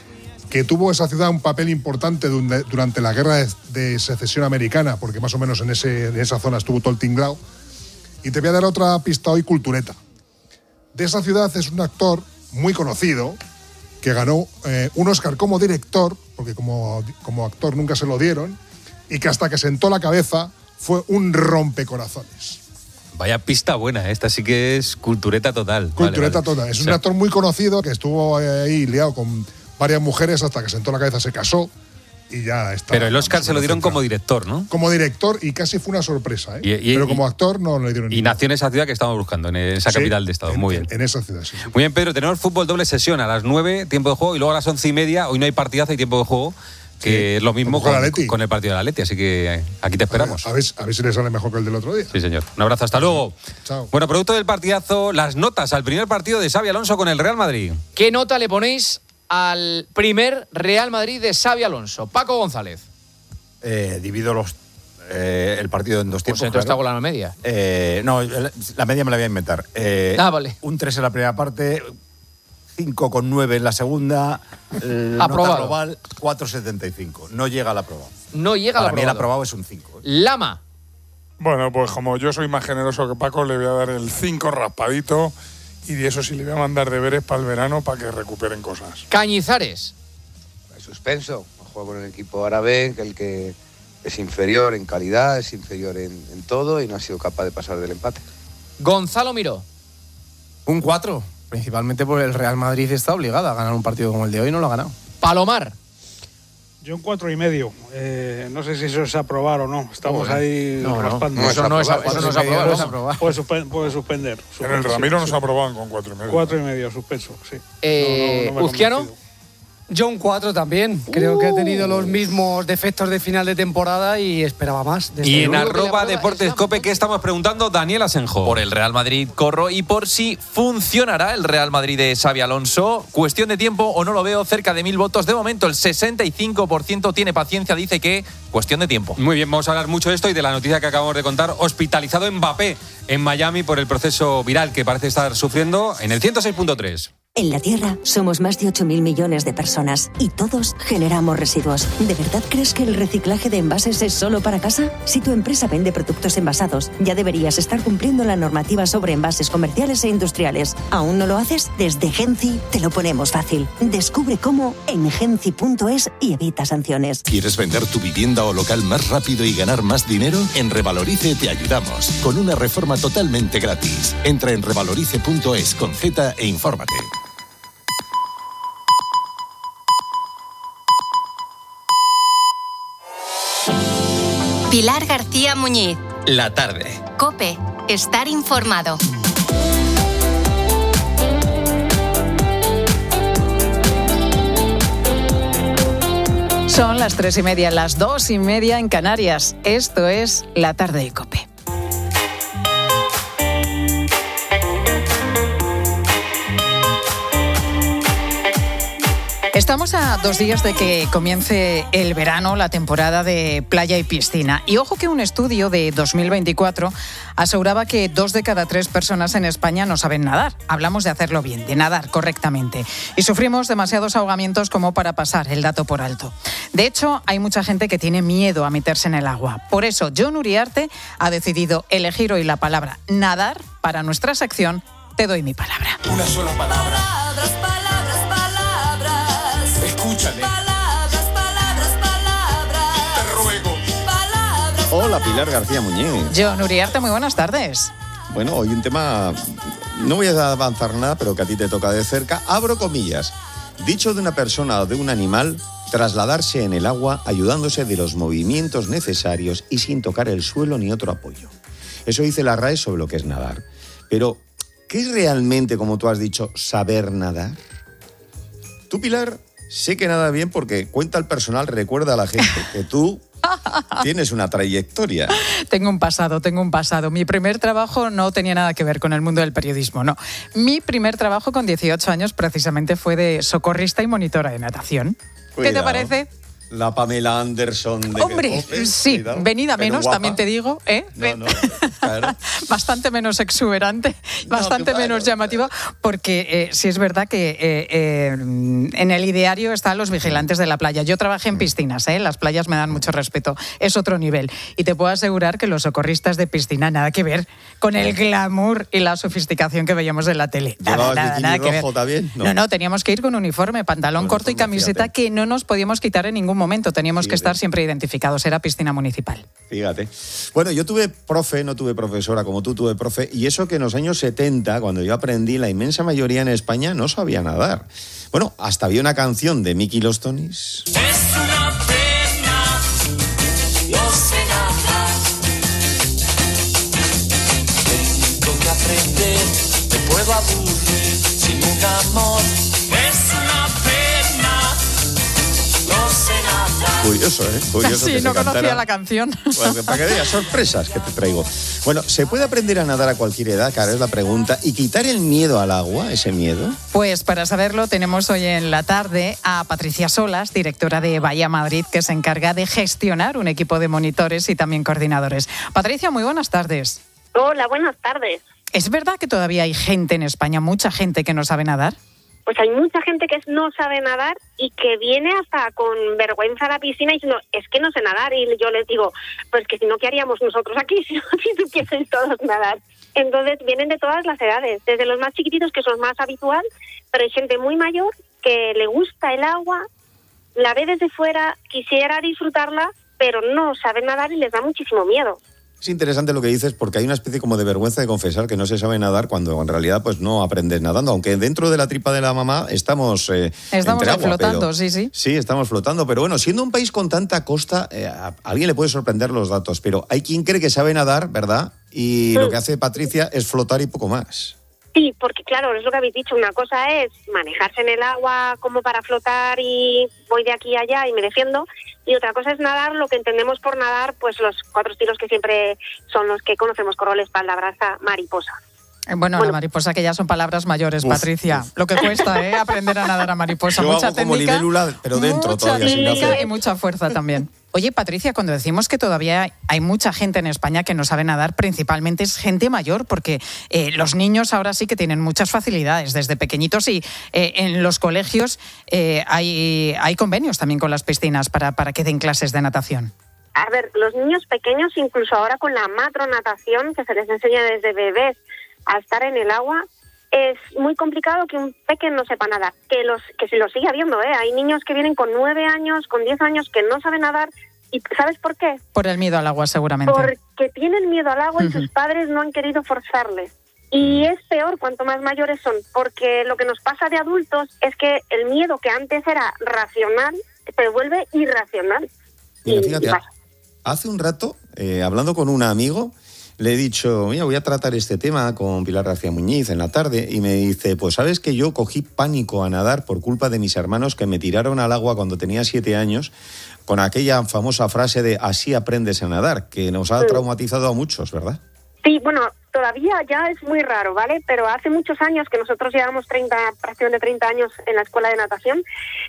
que tuvo esa ciudad un papel importante dun- durante la guerra de, de secesión americana, porque más o menos en, ese, en esa zona estuvo todo el tinglao. Y te voy a dar otra pista hoy, cultureta. De esa ciudad es un actor muy conocido que ganó eh, un Oscar como director, porque como, como actor nunca se lo dieron, y que hasta que sentó la cabeza fue un rompecorazones. Vaya pista buena, esta sí que es cultureta total. Cultureta Vale, vale. toda. Es O un sea, actor muy conocido que estuvo ahí liado con varias mujeres hasta que sentó la cabeza, se casó y ya está. Pero el Oscar se lo dieron como director, ¿no? Como director y casi fue una sorpresa, ¿eh? Y- y- Pero y- como actor no le dieron Y nació en esa ciudad que estamos buscando, en esa Sí, capital de Estado. en- Muy bien. En esa ciudad, sí. Muy bien, Pedro. Tenemos fútbol doble sesión a las nueve, tiempo de juego, y luego a las once y media. Hoy no hay partidazo y tiempo de juego, que Sí, es lo mismo con con, el Atleti. con el partido de la Atleti. Así que eh, aquí te esperamos. A ver, a ver si le sale mejor que el del otro día. Sí, señor. Un abrazo, hasta luego. Chao. Bueno, producto del partidazo, las notas al primer partido de Xabi Alonso con el Real Madrid. ¿Qué nota le ponéis al primer Real Madrid de Xabi Alonso? Paco González. Eh, divido los, eh, el partido en dos tiempos. Pues entonces claro. te hago la media. Eh, no, el- la media me la voy a inventar. Eh, Ah, vale. Un tres en la primera parte, cinco coma nueve en la segunda. eh, nota Aprobado. global, cuatro coma setenta y cinco. No llega al aprobado. No llega al Para mí el aprobado. aprobado es un cinco. Lama. Bueno, pues como yo soy más generoso que Paco, le voy a dar el cinco raspadito y de eso sí le voy a mandar deberes para el verano para que recuperen cosas. Cañizares. Hay suspenso. Juega con el equipo árabe, que el que es inferior en calidad, es inferior en, en todo y no ha sido capaz de pasar del empate. Gonzalo Miró. Un cuatro, principalmente porque el Real Madrid está obligado a ganar un partido como el de hoy, no lo ha ganado. Palomar. Yo un cuatro y medio. Eh, no sé si eso es aprobar o no. Estamos Joder. ahí No, no. raspando. No, eso no es- eso no es aprobar, Puede- no es aprobar. Puede, suspen- puede suspender. En el Ramiro nos aprobaban con cuatro y medio. Cuatro y medio, suspenso, sí. Eh, No, no, no me ha Uzquiano. convencido. Yo un cuatro también. Creo que ha tenido los mismos defectos de final de temporada y esperaba más. desde Y en luego. arroba Deportes Cope, ¿qué estamos preguntando? Daniel Asenjo. Por el Real Madrid corro y por si funcionará el Real Madrid de Xabi Alonso. Cuestión de tiempo o no lo veo, cerca de mil votos. De momento el sesenta y cinco por ciento tiene paciencia, dice que cuestión de tiempo. Muy bien, vamos a hablar mucho de esto y de la noticia que acabamos de contar. Hospitalizado Mbappé en Miami por el proceso viral que parece estar sufriendo en el ciento seis punto tres. En la Tierra somos más de ocho mil millones de personas y todos generamos residuos. ¿De verdad crees que el reciclaje de envases es solo para casa? Si tu empresa vende productos envasados, ya deberías estar cumpliendo la normativa sobre envases comerciales e industriales. ¿Aún no lo haces? Desde Genci te lo ponemos fácil. Descubre cómo en genci punto es y evita sanciones. ¿Quieres vender tu vivienda o local más rápido y ganar más dinero? En Revalorice te ayudamos, con una reforma totalmente gratis. Entra en revalorice punto es con Z e infórmate. Pilar García Muñiz. La tarde. COPE. Estar informado. Son las tres y media, las dos y media en Canarias. Esto es La Tarde de COPE. Estamos a dos días de que comience el verano, la temporada de playa y piscina. Y ojo que un estudio de dos mil veinticuatro aseguraba que dos de cada tres personas en España no saben nadar. Hablamos de hacerlo bien, de nadar correctamente. Y sufrimos demasiados ahogamientos como para pasar el dato por alto. De hecho, hay mucha gente que tiene miedo a meterse en el agua. Por eso, Jon Uriarte ha decidido elegir hoy la palabra nadar para nuestra sección Te doy mi palabra. Una sola palabra. Palabras, palabras, palabras. Escúchame. Palabras, palabras, palabras. Te ruego. Palabras. Hola, Pilar García Muñiz. Jon Uriarte, muy buenas tardes. Bueno, hoy un tema, no voy a avanzar nada, pero que a ti te toca de cerca. Abro comillas. Dicho de una persona o de un animal, trasladarse en el agua ayudándose de los movimientos necesarios y sin tocar el suelo ni otro apoyo. Eso dice la R A E sobre lo que es nadar. Pero, ¿qué es realmente, como tú has dicho, saber nadar? Tú, Pilar, sé que nada bien porque cuenta el personal, recuerda a la gente que tú tienes una trayectoria. Tengo un pasado, tengo un pasado. Mi primer trabajo no tenía nada que ver con el mundo del periodismo, no. Mi primer trabajo con dieciocho años precisamente fue de socorrista y monitora de natación. Cuidado. ¿Qué te parece? La Pamela Anderson de Hombre, Cope, sí, cuidado. Venida pero menos, guapa. También te digo, ¿eh? No, no, claro. Bastante menos exuberante, bastante no, menos llamativa, porque eh, sí es verdad que eh, eh, en el ideario están los vigilantes de la playa. Yo trabajé en piscinas, ¿eh? Las playas me dan mucho respeto, es otro nivel. Y te puedo asegurar que los socorristas de piscina nada que ver con el glamour y la sofisticación que veíamos en la tele. Nada, nada, nada que ver. También? No. no, no, teníamos que ir con uniforme, pantalón con corto y camiseta, fíjate, que no nos podíamos quitar en ningún momento, teníamos fíjate. que estar siempre identificados, era piscina municipal. Fíjate. Bueno, yo tuve profe, no tuve profesora como tú, tuve profe, y eso que en los años setenta, cuando yo aprendí, la inmensa mayoría en España no sabía nadar. Bueno, hasta había una canción de Mickey Los Tonis. Es una pena, no sé nadar. Tengo que aprender, me puedo aburrir sin un amor. Es una pena, no sé nadar. Curioso, ¿eh? Curioso sí, que no se conocía cantara. la canción. Bueno, para que veas, sorpresas que te traigo. Bueno, ¿se puede aprender a nadar a cualquier edad? Que ahora es la pregunta. ¿Y quitar el miedo al agua, ese miedo? Pues para saberlo tenemos hoy en la tarde a Patricia Solas, directora de Bahía Madrid, que se encarga de gestionar un equipo de monitores y también coordinadores. Patricia, muy buenas tardes. Hola, buenas tardes. ¿Es verdad que todavía hay gente en España, mucha gente que no sabe nadar? Pues hay mucha gente que no sabe nadar y que viene hasta con vergüenza a la piscina y diciendo, es que no sé nadar. Y yo les digo, pues que si no, ¿qué haríamos nosotros aquí si, si supieseis todos nadar? Entonces vienen de todas las edades, desde los más chiquititos, que son más habitual, pero hay gente muy mayor que le gusta el agua, la ve desde fuera, quisiera disfrutarla, pero no sabe nadar y les da muchísimo miedo. Es interesante lo que dices porque hay una especie como de vergüenza de confesar que no se sabe nadar cuando en realidad pues no aprendes nadando, aunque dentro de la tripa de la mamá estamos eh, Estamos entre agua, flotando, pero, sí, sí. Sí, estamos flotando, pero bueno, siendo un país con tanta costa, eh, a alguien le puede sorprender los datos, pero hay quien cree que sabe nadar, ¿verdad? Y mm. lo que hace Patricia es flotar y poco más. Sí, porque claro, es lo que habéis dicho, una cosa es manejarse en el agua como para flotar y voy de aquí a allá y me defiendo, y otra cosa es nadar, lo que entendemos por nadar, pues los cuatro estilos que siempre son los que conocemos, corol, espalda, braza, mariposa. Bueno, Bueno. la mariposa, que ya son palabras mayores, Uf, Patricia. Lo que cuesta, ¿eh? Aprender a nadar a mariposa. Yo mucha hago como técnica, libélula, pero dentro mucha todavía, sin técnica hacer. y mucha fuerza también. Oye, Patricia, cuando decimos que todavía hay mucha gente en España que no sabe nadar, principalmente es gente mayor, porque eh, los niños ahora sí que tienen muchas facilidades desde pequeñitos y eh, en los colegios eh, hay, hay convenios también con las piscinas para, para que den clases de natación. A ver, los niños pequeños, incluso ahora con la matronatación, que se les enseña desde bebés a estar en el agua, es muy complicado que un pequeño no sepa nadar. Que los que se lo sigue habiendo, ¿eh? Hay niños que vienen con nueve años, con diez años, que no saben nadar. ¿Y sabes por qué? Por el miedo al agua, seguramente. Porque tienen miedo al agua y Ujú. sus padres no han querido forzarles. Y es peor cuanto más mayores son, porque lo que nos pasa de adultos es que el miedo que antes era racional se vuelve irracional. Mira, Y- fíjate, y pasa. hace un rato, eh, hablando con un amigo, le he dicho, mira, voy a tratar este tema con Pilar García Muñiz en la tarde, y me dice, pues sabes que yo cogí pánico a nadar por culpa de mis hermanos que me tiraron al agua cuando tenía siete años, con aquella famosa frase de así aprendes a nadar, que nos ha Sí. traumatizado a muchos, ¿verdad? Sí, bueno, todavía ya es muy raro, ¿vale? Pero hace muchos años, que nosotros llevamos treinta, prácticamente treinta años en la escuela de natación,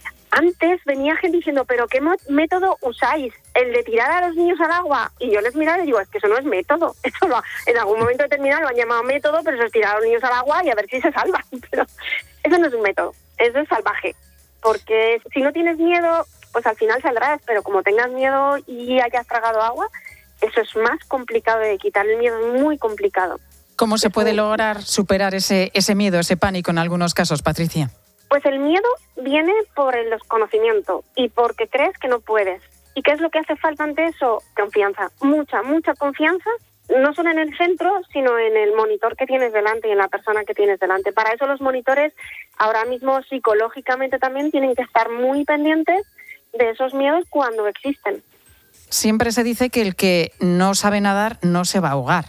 antes venía gente diciendo, ¿pero qué mo- método usáis? ¿El de tirar a los niños al agua? Y yo les miraba y digo, es que eso no es método. Eso lo, en algún momento determinado lo han llamado método, pero eso es tirar a los niños al agua y a ver si se salvan. Pero eso no es un método, eso es salvaje. Porque si no tienes miedo, pues al final saldrás, pero como tengas miedo y hayas tragado agua, eso es más complicado de quitar. El miedo es muy complicado. ¿Cómo se puede lograr superar ese, ese miedo, ese pánico en algunos casos, Patricia? Pues el miedo viene por el desconocimiento y porque crees que no puedes. ¿Y qué es lo que hace falta ante eso? Confianza, mucha, mucha confianza, no solo en el centro, sino en el monitor que tienes delante y en la persona que tienes delante. Para eso los monitores ahora mismo psicológicamente también tienen que estar muy pendientes de esos miedos cuando existen. Siempre se dice que el que no sabe nadar no se va a ahogar.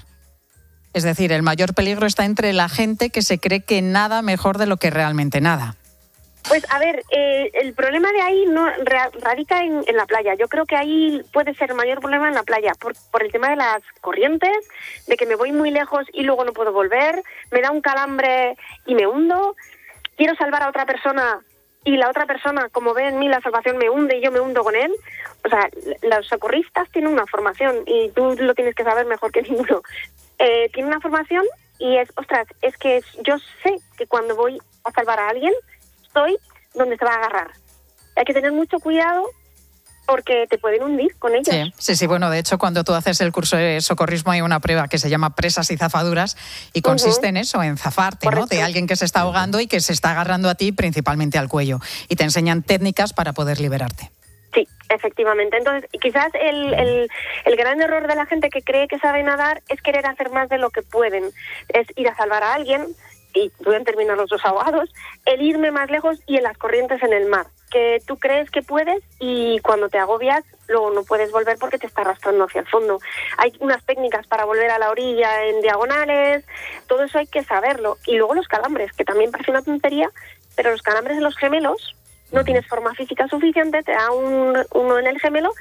Es decir, el mayor peligro está entre la gente que se cree que nada mejor de lo que realmente nada. Pues a ver, eh, el problema de ahí no ra- radica en, en la playa. Yo creo que ahí puede ser el mayor problema en la playa, por, por el tema de las corrientes, de que me voy muy lejos y luego no puedo volver, me da un calambre y me hundo, quiero salvar a otra persona y la otra persona, como ve en mí la salvación, me hunde y yo me hundo con él. O sea, los socorristas tienen una formación y tú lo tienes que saber mejor que ninguno. Eh, tienen una formación y es, ostras, es que yo sé que cuando voy a salvar a alguien, estoy donde se va a agarrar. Hay que tener mucho cuidado porque te pueden hundir con ellos. Sí, sí, sí, bueno, de hecho, cuando tú haces el curso de socorrismo hay una prueba que se llama presas y zafaduras y consiste Ujú. en eso, en zafarte, ¿no? Correcto. De alguien que se está ahogando y que se está agarrando a ti, principalmente al cuello. Y te enseñan técnicas para poder liberarte. Sí, efectivamente. Entonces, quizás el, el, el gran error de la gente que cree que sabe nadar es querer hacer más de lo que pueden. Es ir a salvar a alguien y pueden terminar los dos ahogados, el irme más lejos y en las corrientes en el mar. Que tú crees que puedes y cuando te agobias luego no puedes volver porque te está arrastrando hacia el fondo. Hay unas técnicas para volver a la orilla en diagonales, todo eso hay que saberlo. Y luego los calambres, que también parece una tontería, pero los calambres en los gemelos, no tienes forma física suficiente, te da un, uno en el gemelo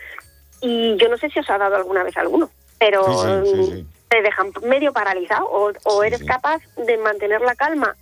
y yo no sé si os ha dado alguna vez alguno, pero Sí, sí, sí, sí. te dejan medio paralizado o, o eres capaz de mantener la calma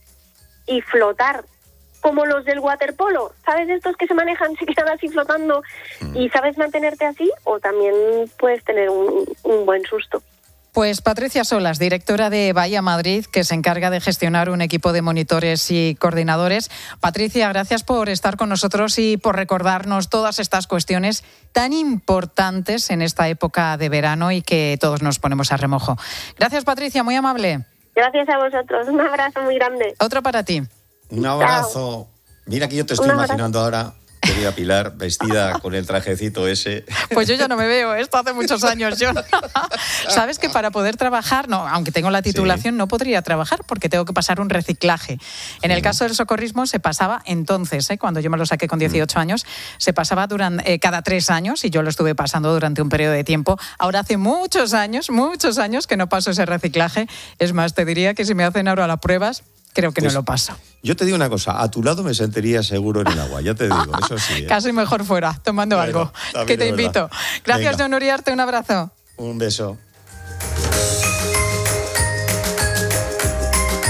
y flotar como los del waterpolo, ¿sabes? Estos que se manejan, se quedan así flotando y sabes mantenerte así, o también puedes tener un, un buen susto. Pues Patricia Solas, directora de Bahía Madrid, que se encarga de gestionar un equipo de monitores y coordinadores. Patricia, gracias por estar con nosotros y por recordarnos todas estas cuestiones tan importantes en esta época de verano y que todos nos ponemos a remojo. Gracias, Patricia, muy amable. Gracias a vosotros, un abrazo muy grande. Otro para ti. Un abrazo. Mira que yo te estoy Un abrazo. imaginando ahora, querida Pilar, vestida con el trajecito ese. Pues yo ya no me veo, esto hace muchos años. Yo sabes que para poder trabajar, no, aunque tengo la titulación, no podría trabajar porque tengo que pasar un reciclaje. En el caso del socorrismo se pasaba entonces, ¿eh? Cuando yo me lo saqué con dieciocho años, se pasaba durante, eh, cada tres años y yo lo estuve pasando durante un periodo de tiempo. Ahora hace muchos años, muchos años que no paso ese reciclaje. Es más, te diría que si me hacen ahora las pruebas, creo que Pues, no lo paso. Yo te digo una cosa, a tu lado me sentiría seguro en el agua, ya te digo, eso sí. ¿eh? Casi mejor fuera, tomando Bueno, algo. también Que te es verdad. invito. Gracias, Venga. John Uriarte, un abrazo. Un beso.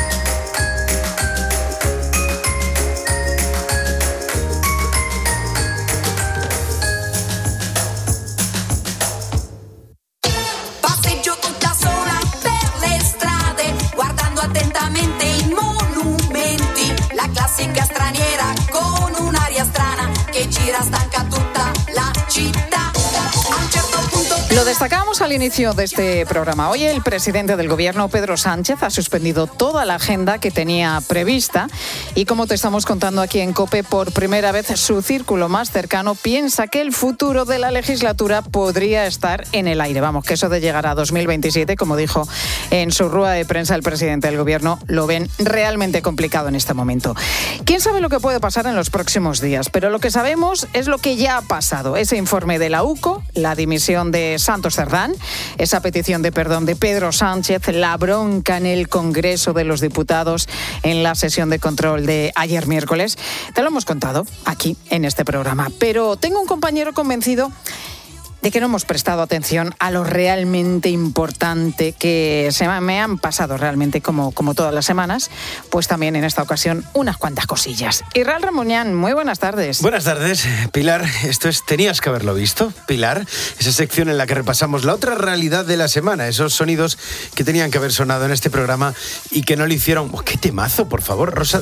classica straniera con un'aria strana che gira stanca tutta la città. A un certo punto Lo destacábamos al inicio de este programa. Hoy el presidente del gobierno, Pedro Sánchez, ha suspendido toda la agenda que tenía prevista y, como te estamos contando aquí en COPE, por primera vez su círculo más cercano piensa que el futuro de la legislatura podría estar en el aire. Vamos, que eso de llegar a dos mil veintisiete, como dijo en su rueda de prensa el presidente del gobierno, lo ven realmente complicado en este momento. ¿Quién sabe lo que puede pasar en los próximos días? Pero lo que sabemos es lo que ya ha pasado. Ese informe de la U C O, la dimisión de Santos Cerdán, esa petición de perdón de Pedro Sánchez, la bronca en el Congreso de los Diputados en la sesión de control de ayer miércoles. Te lo hemos contado aquí en este programa. Pero tengo un compañero convencido de que no hemos prestado atención a lo realmente importante que se me han pasado realmente como, como todas las semanas, pues también en esta ocasión unas cuantas cosillas. Israel Ramuñán, muy buenas tardes. Buenas tardes, Pilar. Esto es Tenías que haberlo visto, Pilar. Esa sección en la que repasamos la otra realidad de la semana, esos sonidos que tenían que haber sonado en este programa y que no lo hicieron. Oh, ¡qué temazo, por favor, Rosa!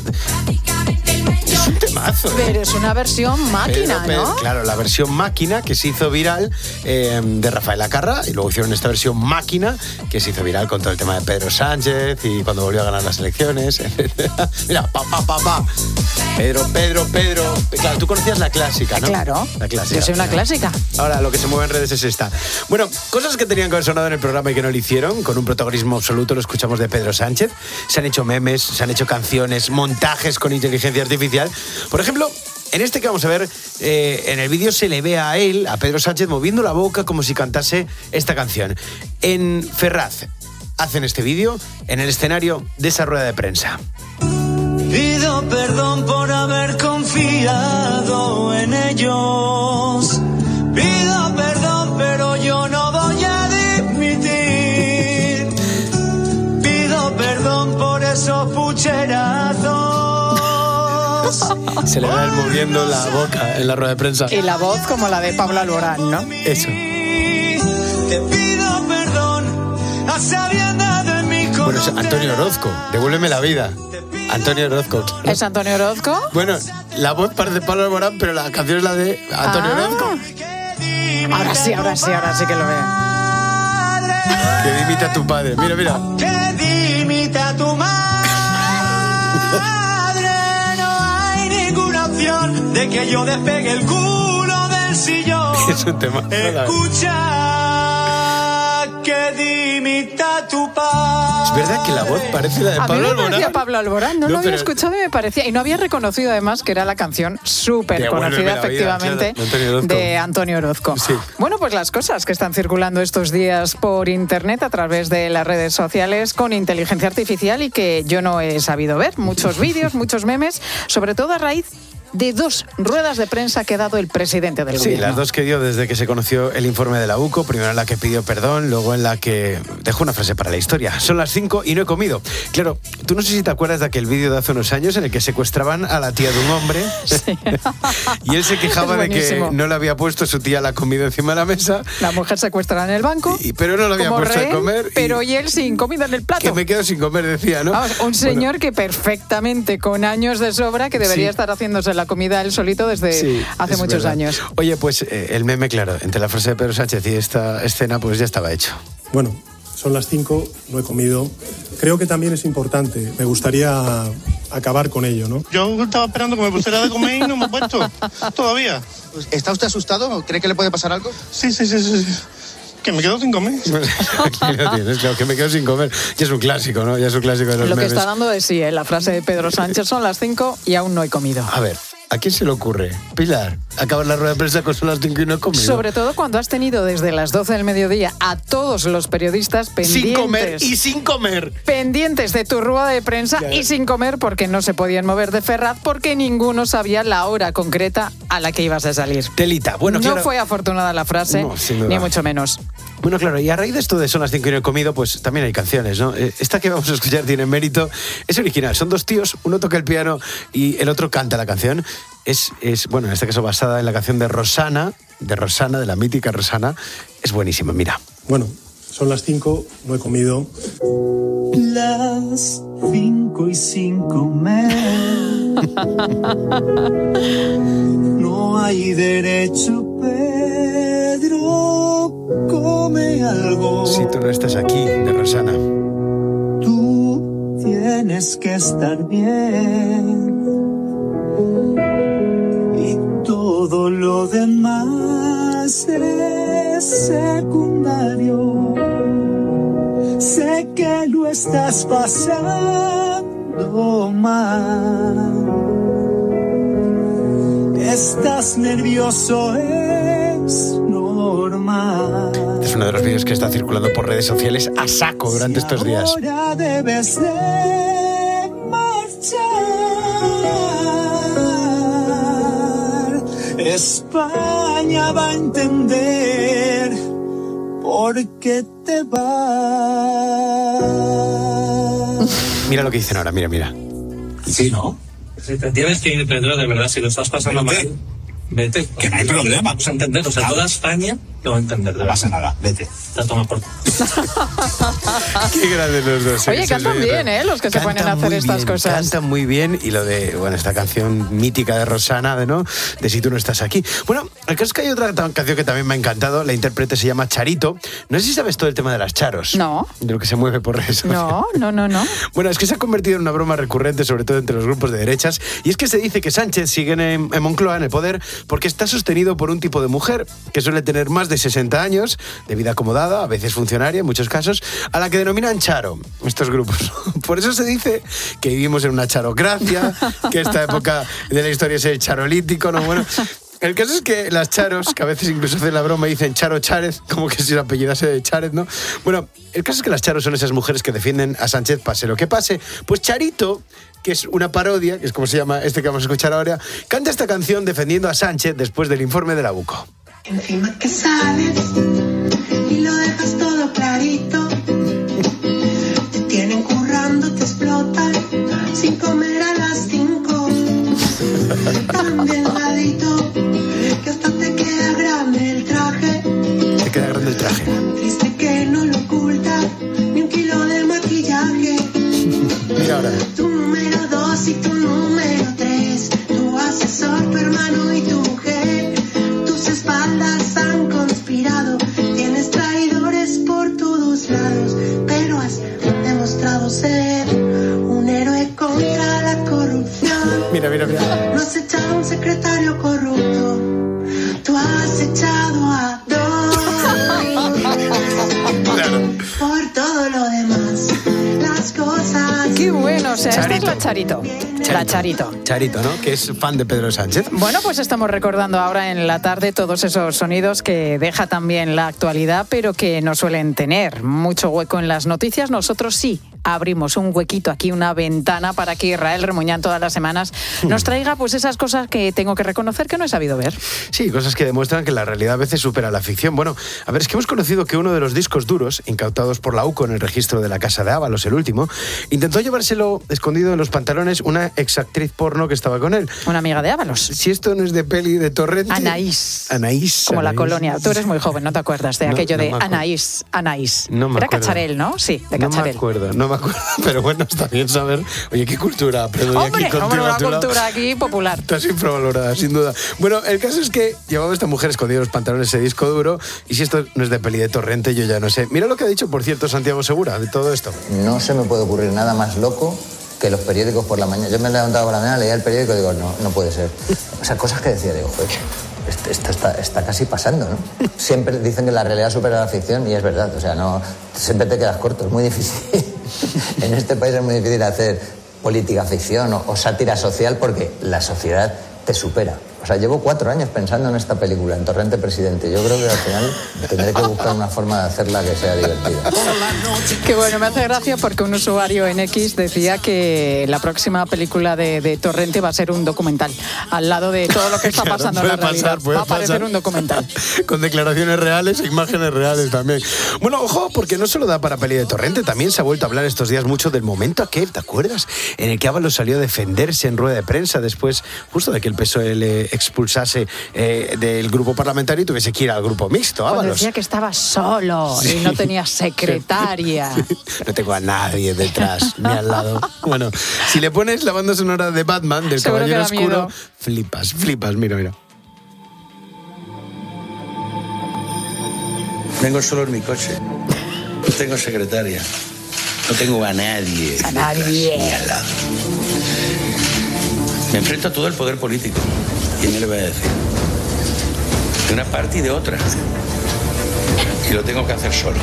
Es un temazo. ¿eh? Pero es una versión máquina, pero, pero, ¿no? Claro, la versión máquina que se hizo viral eh, de Rafael Acarra, y luego hicieron esta versión máquina que se hizo viral con todo el tema de Pedro Sánchez y cuando volvió a ganar las elecciones, etcétera. Mira, pa, pa, pa, pa. Pedro, Pedro, Pedro. Claro, tú conocías la clásica, ¿no? Claro. La clásica. Yo soy una clásica. Ahora, lo que se mueve en redes es esta. Bueno, cosas que tenían que haber sonado en el programa y que no lo hicieron, con un protagonismo absoluto, lo escuchamos de Pedro Sánchez. Se han hecho memes, se han hecho canciones, montajes con inteligencia artificial. Por ejemplo, en este que vamos a ver, eh, en el vídeo se le ve a él, a Pedro Sánchez, moviendo la boca como si cantase esta canción. En Ferraz hacen este vídeo en el escenario de esa rueda de prensa. Pido perdón por haber confiado en ellos. Pido perdón, pero yo no voy a dimitir. Pido perdón por esos pucherazos. Se le va a él moviendo la boca en la rueda de prensa. Y la voz como la de Pablo Alborán, ¿no? Eso. Te pido perdón a sabiendas de mi corazón. Bueno, es Antonio Orozco, devuélveme la vida. Antonio Orozco. Claro. ¿Es Antonio Orozco? Bueno, la voz parece Pablo Alborán, pero la canción es la de Antonio ah. Orozco. Ahora sí, ahora sí, ahora sí que lo veo. Que dimita a tu padre. Mira, mira. Que dimita a tu madre. No hay ninguna opción de que yo despegue el culo del sillón. Es un tema. Escucha que dimita a tu padre. Es verdad que la voz parece la de a Pablo mí me Alborán. parecía Pablo Alborán, no, no lo había pero... escuchado y me parecía. Y no había reconocido además que era la canción súper conocida, efectivamente, vida, claro, de Antonio Orozco. Sí. Bueno, pues las cosas que están circulando estos días por internet a través de las redes sociales con inteligencia artificial y que yo no he sabido ver. Muchos vídeos, muchos memes, sobre todo a raíz de dos ruedas de prensa que ha dado el presidente del sí, gobierno. Sí, las dos que dio desde que se conoció el informe de la U C O. Primero en la que pidió perdón, luego en la que dejó una frase para la historia. Son las cinco y no he comido. Claro, tú no sé si te acuerdas de aquel vídeo de hace unos años en el que secuestraban a la tía de un hombre. Sí. Y él se quejaba de que no le había puesto su tía la comida encima de la mesa. La mujer secuestrada en el banco. Y, pero no lo había puesto rehén, a comer. Pero y él sin comida en el plato. Que me quedo sin comer, decía, ¿no? Vamos, un señor bueno. que perfectamente, con años de sobra, que debería sí. estar haciéndose la comida él solito desde sí, hace muchos verdad. años. Oye, pues eh, el meme, claro, entre la frase de Pedro Sánchez y esta escena, pues ya estaba hecho. Bueno, son las cinco, no he comido. Creo que también es importante, me gustaría acabar con ello, ¿no? Yo estaba esperando que me pusiera de comer y no me he puesto todavía. ¿Está usted asustado? ¿Cree que le puede pasar algo? Sí, sí, sí, sí. Que me quedo sin comer. Aquí lo tienes, claro, que me quedo sin comer. Ya es un clásico, ¿no? Ya es un clásico de los Lo memes. que está dando de sí, ¿eh? La frase de Pedro Sánchez, son las cinco y aún no he comido. A ver, ¿a quién se le ocurre, Pilar, acabar la rueda de prensa con son las cinco y no he comido? Sobre todo cuando has tenido desde las doce del mediodía a todos los periodistas pendientes. Sin comer y sin comer. Pendientes de tu rueda de prensa ya. y sin comer porque no se podían mover de Ferraz porque ninguno sabía la hora concreta a la que ibas a salir. Telita, bueno, claro. No fue afortunada la frase, no, ni mucho menos. Bueno, claro, y a raíz de esto de son las cinco y no he comido, pues también hay canciones, ¿no? Esta que vamos a escuchar tiene mérito. Es original, son dos tíos, uno toca el piano y el otro canta la canción. Es, es, bueno, en este caso basada en la canción de Rosana, de Rosana, de la mítica Rosana. Es buenísima, mira. Bueno, son las cinco, no he comido. Las cinco y sin comer. No hay derecho, Pedro, come algo. Si tú no estás aquí, de Rosana. Tú tienes que estar bien. Y todo lo demás es secundario. Sé que lo estás pasando mal. Estás nervioso, es normal. Este es uno de los vídeos que está circulando por redes sociales a saco durante estos días. Ahora debes de marchar. España va a entender por qué te vas. Mira lo que dicen ahora, mira, mira. Sí, ¿no? Si te tienes que ir, Pedro, de verdad, si lo estás pasando mal, vete. Que no hay problema. Vamos a entender, o sea, toda España lo va a entender. No pasa nada, vete. Te tomas por... Qué grandes los dos. Oye, cantan bien, ¿eh? Los que se ponen a hacer estas bien, cosas. Cantan muy bien. Y lo de, bueno, esta canción mítica de Rosana, de, ¿no? De Si tú no estás aquí. Bueno, el caso es que hay otra canción que también me ha encantado. La intérprete se llama Charito. No sé si sabes todo el tema de las charos. No. De lo que se mueve por redes sociales. No, no, no, no. Bueno, es que se ha convertido en una broma recurrente, sobre todo entre los grupos de derechas. Y es que se dice que Sánchez sigue en, en Moncloa, en el poder, porque está sostenido por un tipo de mujer que suele tener más de sesenta años, de vida acomodada, a veces funcionaria en muchos casos, a la que denominan charo, estos grupos. Por eso se dice que vivimos en una charocracia, que esta época de la historia es el charolítico, ¿no? Bueno, el caso es que las charos, que a veces incluso hacen la broma y dicen Charo Chárez, como que si la apellidase de Chárez, ¿no? Bueno, el caso es que las charos son esas mujeres que defienden a Sánchez pase lo que pase. Pues Charito, que es una parodia, que es como se llama este que vamos a escuchar ahora, canta esta canción defendiendo a Sánchez después del informe de la UCO. Encima que sales y lo dejas todo clarito. Te tienen currando, te explotan sin comer a las cinco. Tan delgadito que hasta te queda grande el traje. Te queda grande el traje. Tan triste que no lo oculta ni un kilo de maquillaje. Mira ahora. Tu número dos y tu número tres. Tu asesor, tu hermano y tu mujer. Tus espaldas han conspirado. Tienes traidores por todos lados. Pero has demostrado ser un héroe contra la corrupción. Mira, mira, mira. No has echado a un secretario corrupto. Tú has echado a dos. Claro. Por todo lo demás. Las cosas. Qué bueno, o sea, esta es Charito. la Charito. La Charito. Charito, ¿no? Que es fan de Pedro Sánchez. Bueno, pues estamos recordando ahora en la tarde todos esos sonidos que deja también la actualidad, pero que no suelen tener mucho hueco en las noticias. Nosotros sí abrimos un huequito aquí, una ventana, para que Israel Remuñán todas las semanas nos traiga pues esas cosas que tengo que reconocer que no he sabido ver. Sí, cosas que demuestran que la realidad a veces supera la ficción. Bueno, a ver, es que hemos conocido que uno de los discos duros, incautados por la UCO en el registro de la Casa de Ábalos, el último, intentó llevárselo escondido en los pantalones una exactriz porno que estaba con él. Una amiga de Ábalos. Si esto no es de peli de Torrente... Anaís. Anaís. Como Anaís. la colonia. Tú eres muy joven, ¿no te acuerdas de No, aquello no de me acuerdo. Anaís? Anaís. No me Era acuerdo. Cacharel, ¿no? Sí, de No me Cacharel. acuerdo, no me acuerdo, pero bueno, está bien saber. Oye, qué cultura aprendo yo Hombre, aquí contigo hombre, a una tu lado. cultura aquí popular. Estás infravalorada, sin duda. Bueno, el caso es que llevaba esta mujer escondida en los pantalones ese disco duro, y si esto no es de peli de Torrente, yo ya no sé. Mira lo que ha dicho, por cierto, Santiago Segura, de todo esto. No se me puede ocurrir nada más loco que los periódicos por la mañana. Yo me he levantado por la mañana, leía el periódico y digo, no, no puede ser. O sea, cosas que decía, digo, joder, esto, esto está, está casi pasando, ¿no? Siempre dicen que la realidad supera la ficción y es verdad, o sea, no, siempre te quedas corto, es muy difícil. En este país es muy difícil hacer política ficción o, o sátira social porque la sociedad te supera. O sea, llevo cuatro años pensando en esta película, en Torrente Presidente. Yo creo que al final tendré que buscar una forma de hacerla que sea divertida. Qué bueno, me hace gracia porque un usuario en X decía que la próxima película de, de Torrente va a ser un documental. Al lado de todo lo que está Claro, pasando en la puede pasar, realidad. puede Va a parecer pasar. un documental. Con declaraciones reales e imágenes reales también. Bueno, ojo, porque no solo da para peli de Torrente, también se ha vuelto a hablar estos días mucho del momento aquel, ¿te acuerdas? En el que Ábalos salió a defenderse en rueda de prensa después, justo de que el P S O E le expulsase eh, del grupo parlamentario y tuviese que ir al grupo mixto. Cuando Ábalos. decía que estaba solo Sí. y no tenía secretaria. No tengo a nadie detrás ni al lado. Bueno, si le pones la banda sonora de Batman, del Seguro que Caballero da Oscuro, miedo. flipas, flipas, mira, mira. Vengo solo en mi coche. No tengo secretaria. No tengo a nadie. A nadie. Ni al lado. Me enfrento a todo el poder político. ¿Quién me lo va a decir? De una parte y de otra. Y lo tengo que hacer solo.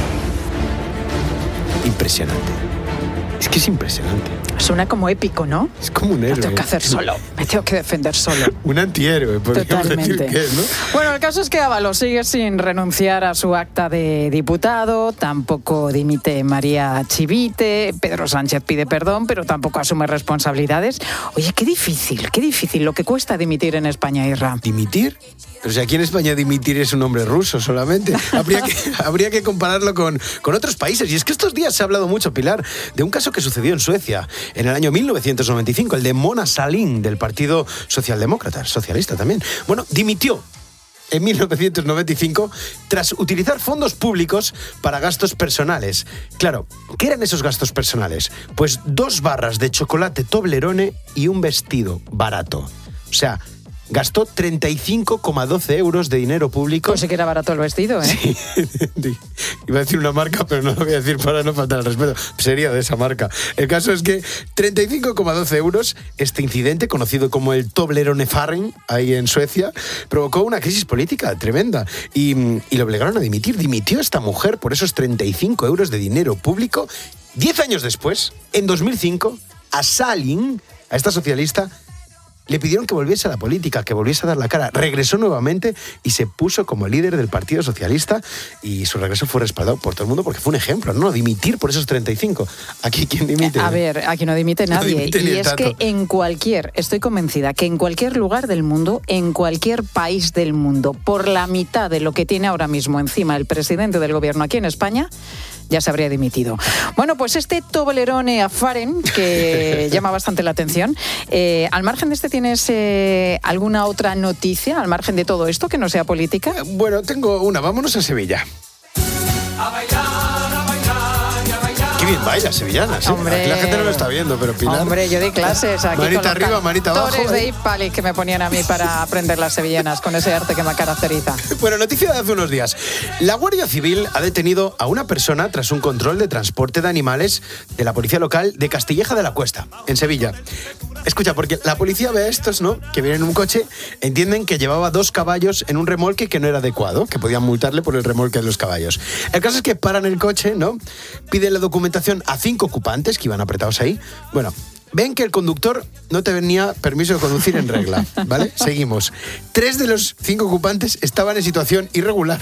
Impresionante. Es que es impresionante. Suena como épico, ¿no? Es como un héroe. Lo tengo que hacer solo. Me tengo que defender solo. Un antihéroe, podríamos decir Totalmente. que es, ¿no? Bueno, el caso es que Ábalos sigue sin renunciar a su acta de diputado, tampoco dimite María Chivite, Pedro Sánchez pide perdón, pero tampoco asume responsabilidades. Oye, qué difícil, qué difícil lo que cuesta dimitir en España, Isra. ¿Dimitir? O sea, aquí en España dimitir es un nombre ruso solamente. Habría que, habría que compararlo con, con otros países. Y es que estos días se ha hablado mucho, Pilar, de un caso que sucedió en Suecia en el año mil novecientos noventa y cinco, el de Mona Sahlin, del Partido Socialdemócrata, socialista también. Bueno, dimitió en mil novecientos noventa y cinco tras utilizar fondos públicos para gastos personales. Claro, ¿qué eran esos gastos personales? Pues dos barras de chocolate Toblerone y un vestido barato. O sea, gastó treinta y cinco coma doce euros de dinero público. Pues sí que era barato el vestido, ¿eh? Sí. Iba a decir una marca, pero no lo voy a decir para no faltar al respeto. Sería de esa marca. El caso es que treinta y cinco coma doce euros, este incidente, conocido como el Toblerone-Fahren, ahí en Suecia, provocó una crisis política tremenda y, y le obligaron a dimitir. Dimitió esta mujer por esos treinta y cinco euros de dinero público. Diez años después, en dos mil cinco, a Sahlin, a esta socialista, le pidieron que volviese a la política, que volviese a dar la cara. Regresó nuevamente y se puso como líder del Partido Socialista y su regreso fue respaldado por todo el mundo porque fue un ejemplo, ¿no? Dimitir por esos treinta y cinco. Aquí, ¿quién dimite? A ver, aquí no dimite nadie. No dimite ni y el es tato. que en cualquier, estoy convencida, que en cualquier lugar del mundo, en cualquier país del mundo, por la mitad de lo que tiene ahora mismo encima el presidente del gobierno aquí en España, ya se habría dimitido. Bueno, pues este Toblerone a Fahren, que llama bastante la atención. Eh, al margen de este, ¿tienes eh, alguna otra noticia, al margen de todo esto, que no sea política? Bueno, tengo una. Vámonos a Sevilla. Qué bien baila sevillanas, ¿eh? Hombre. Aquí la gente no lo está viendo, pero Pilar... Hombre, yo di clases aquí Manita con los arriba, manita abajo, cantores de ¿eh? Hispali que me ponían a mí para aprender las sevillanas con ese arte que me caracteriza. Bueno, noticia de hace unos días. La Guardia Civil ha detenido a una persona tras un control de transporte de animales de la policía local de Castilleja de la Cuesta, en Sevilla. Escucha, porque la policía ve a estos, ¿no?, que vienen en un coche, entienden que llevaba dos caballos en un remolque que no era adecuado, que podían multarle por el remolque de los caballos. El caso es que paran el coche, ¿no?, piden la documentación a cinco ocupantes que iban apretados ahí. Bueno, ven que el conductor no tenía permiso de conducir en regla, ¿vale? Seguimos. Tres de los cinco ocupantes estaban en situación irregular.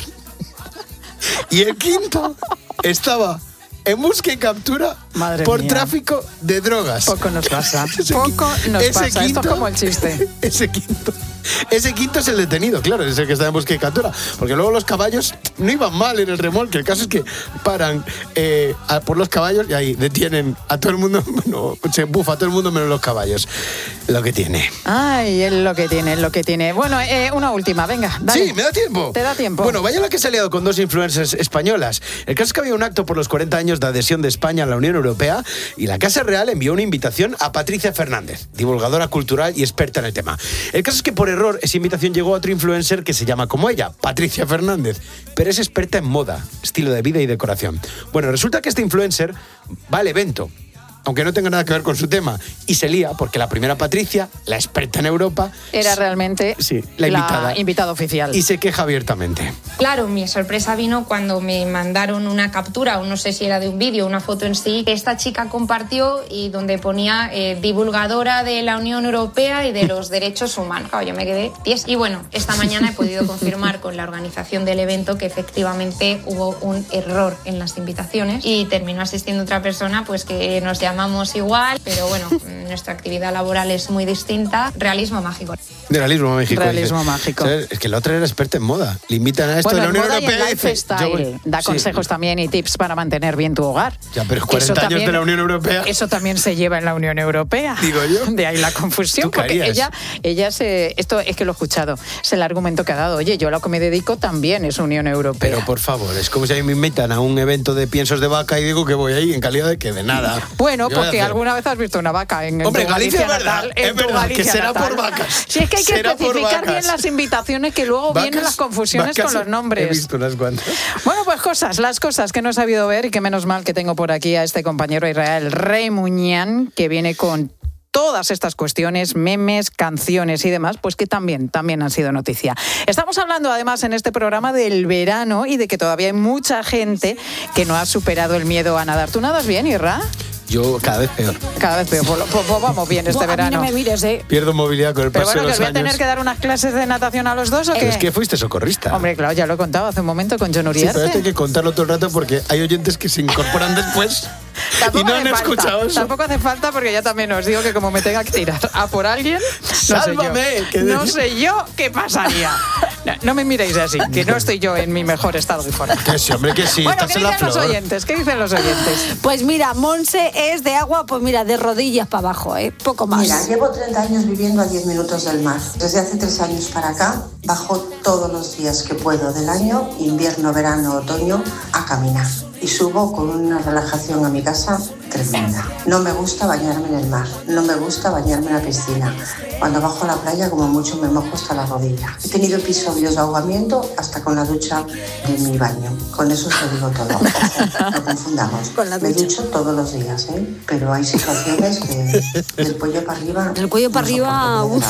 Y el quinto estaba en busca y captura Madre por mía. tráfico de drogas. Poco nos pasa. Ese Poco qui- nos ese pasa. Esto quinto- es como el chiste. Ese quinto, ese quinto es el detenido, claro, es el que está en busca y captura. Porque luego los caballos no iban mal en el remolque. El caso es que paran eh, a- por los caballos y ahí detienen a todo el mundo. No, se bufa a todo el mundo menos los caballos. Lo que tiene. Ay, es lo que tiene, es lo que tiene. Bueno, eh, una última, venga, dale. Sí, me da tiempo. Te da tiempo. Bueno, vaya la que se ha liado con dos influencers españolas. El caso es que había un acto por los cuarenta años de adhesión de España a la Unión Europea y la Casa Real envió una invitación a Patricia Fernández, divulgadora cultural y experta en el tema. El caso es que por error esa invitación llegó a otro influencer que se llama como ella, Patricia Fernández, pero es experta en moda, estilo de vida y decoración. Bueno, resulta que este influencer va al evento, aunque no tenga nada que ver con su tema, y se lía porque la primera Patricia, la experta en Europa, Era realmente sí, la invitada, invitada oficial. y se queja abiertamente. Claro, mi sorpresa vino cuando me mandaron una captura, o no sé si era de un vídeo, una foto en sí, que esta chica compartió y donde ponía eh, divulgadora de la Unión Europea y de los derechos humanos. Claro, yo me quedé pies. Y bueno, esta mañana he podido confirmar con la organización del evento que efectivamente hubo un error en las invitaciones y terminó asistiendo otra persona pues que nos llama llamamos igual, pero bueno, nuestra actividad laboral es muy distinta. Realismo mágico. De realismo mágico. Realismo dice. mágico. ¿Sabes? Es que la otra era experta en moda. Limitan a esto Bueno, de la Unión moda y en Europea. y dice, lifestyle. yo voy- Da Sí. consejos también y tips para mantener bien tu hogar. Ya, pero Eso cuarenta años también- de la Unión Europea. Eso también se lleva en la Unión Europea. Digo yo. De ahí la confusión. ¿Tú qué Porque harías? ella, ella se. Esto es que lo he escuchado. Es el argumento que ha dado. Oye, yo a lo que me dedico también es Unión Europea. Pero por favor, es como si a mí me invitan a un evento de piensos de vaca y digo que voy ahí en calidad de que de nada. Bueno, ¿Qué voy a porque hacer? alguna vez has visto una vaca en, en Hombre, tu Galicia Galicia es verdad, natal. es en tu verdad, que Galicia será natal. por vacas. Si es que hay que Será por especificar vacas. bien las invitaciones, que luego vienen Vacas- las confusiones vacas con los He nombres. visto unas cuantas. Bueno, pues cosas, las cosas que no he sabido ver y que menos mal que tengo por aquí a este compañero Israel Rey Muñán, que viene con todas estas cuestiones, memes, canciones y demás, pues que también, también han sido noticia. Estamos hablando además en este programa del verano y de que todavía hay mucha gente que no ha superado el miedo a nadar. ¿Tú nadas bien, Irra? Yo cada vez peor. Cada vez peor. Pues, pues- pues vamos bien este Buah, a mí verano. no me mires, ¿eh? Pierdo movilidad con el Pero paso bueno, de que os los voy a tener años. que dar unas clases de natación a los dos, ¿o qué? Es que fuiste socorrista. Hombre, claro, ya lo he contado hace un momento con John Sí, Uriarte. pero esto hay que contarlo todo el rato porque hay oyentes que se incorporan después y no han hace falta, escuchado eso. Tampoco hace falta porque ya también os digo que como me tenga que tirar a por alguien, no Sálvame, sé que yo, de- no sé yo qué pasaría. No, no me miréis así, que no estoy yo en mi mejor estado de forma. Que sí, hombre, que sí, Bueno, estás ¿qué en la dicen los flor. oyentes? ¿Qué dicen los oyentes? Pues mira, Monse es de agua, pues mira, de rodillas para abajo, ¿eh? Poco más. Mira, llevo treinta años viviendo a diez minutos del mar. Desde hace tres años para acá, bajo todos los días que puedo del año, invierno, verano, otoño, a caminar. Y subo con una relajación a mi casa tremenda. No me gusta bañarme en el mar, no me gusta bañarme en la piscina. Cuando bajo a la playa, como mucho, me mojo hasta la rodilla. He tenido episodios de ahogamiento hasta con la ducha de mi baño. Con eso os lo digo todo. Ojo, no confundamos. Me ducho todos los días, ¿eh? Pero hay situaciones que del cuello para arriba... Del cuello para arriba, uff.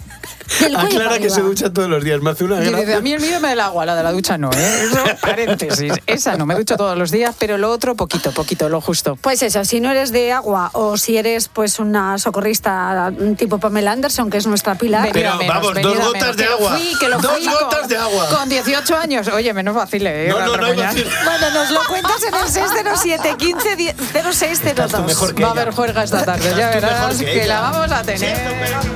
Del cuello Aclara para que se arriba. ducha todos los días. Me hace una Y dice, gracia. a mí el mío me da el agua, la de la ducha no, ¿eh? Eso, paréntesis. Esa no, me ducho todos los días, pero lo otro, poquito, poquito, lo justo. Pues eso, si no eres de agua o si eres pues una socorrista tipo Pamela Anderson, que es nuestra Pilar. Venida menos, vamos, venida dos gotas menos. de Que lo agua. fui, que lo Dos fui gotas con, de agua. Con dieciocho años. Oye, menos vacile, ¿eh? No, no, no hay Ramuñán. vacile. Bueno, nos lo cuentas en el seis cero siete, quince, diez, cero seis cero Estás tú mejor dos. que Va a ella. haber juerga esta tarde, ya Estás tú verás mejor que que, ella. la vamos a tener.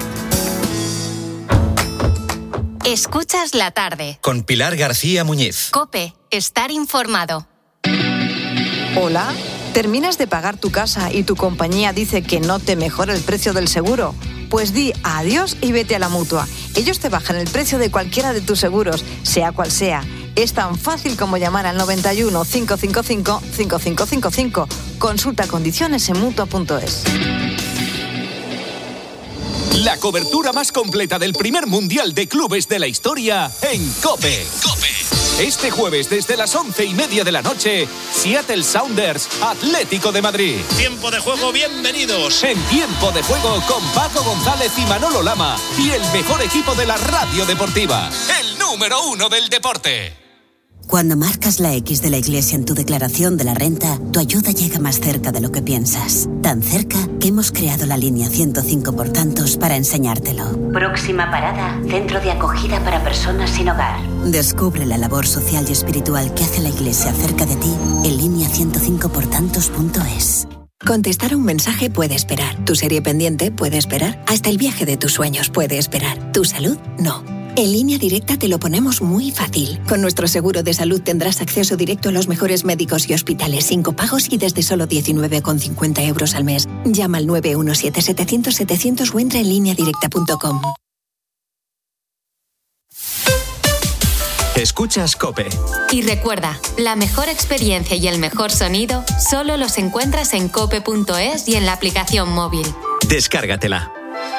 Escuchas la tarde. Con Pilar García Muñiz. Cope, estar informado. Hola, ¿terminas de pagar tu casa y tu compañía dice que no te mejora el precio del seguro? Pues di adiós y vete a la Mutua. Ellos te bajan el precio de cualquiera de tus seguros, sea cual sea. Es tan fácil como llamar al noventa y uno, cinco cinco cinco, cinco cinco cinco cinco. Consulta condiciones en mutua punto es. La cobertura más completa del primer mundial de clubes de la historia en COPE. Este jueves desde las once y media de la noche, Seattle Sounders, Atlético de Madrid. Tiempo de juego, bienvenidos. En Tiempo de Juego con Paco González y Manolo Lama y el mejor equipo de la radio deportiva, el número uno del deporte. Cuando marcas la X de la Iglesia en tu declaración de la renta, tu ayuda llega más cerca de lo que piensas. Tan cerca que hemos creado la línea ciento cinco por tantos para enseñártelo. Próxima parada, centro de acogida para personas sin hogar. Descubre la labor social y espiritual que hace la Iglesia cerca de ti en línea ciento cinco por tantos punto es. Contestar a un mensaje puede esperar. Tu serie pendiente puede esperar. Hasta el viaje de tus sueños puede esperar. Tu salud, no. En Línea Directa te lo ponemos muy fácil. Con nuestro seguro de salud tendrás acceso directo a los mejores médicos y hospitales sin copagos y desde solo diecinueve con cincuenta euros al mes. Llama al nueve uno siete, setecientos, setecientos o entra en línea directa punto com. Escuchas COPE. Y recuerda, la mejor experiencia y el mejor sonido solo los encuentras en cope punto es y en la aplicación móvil. Descárgatela.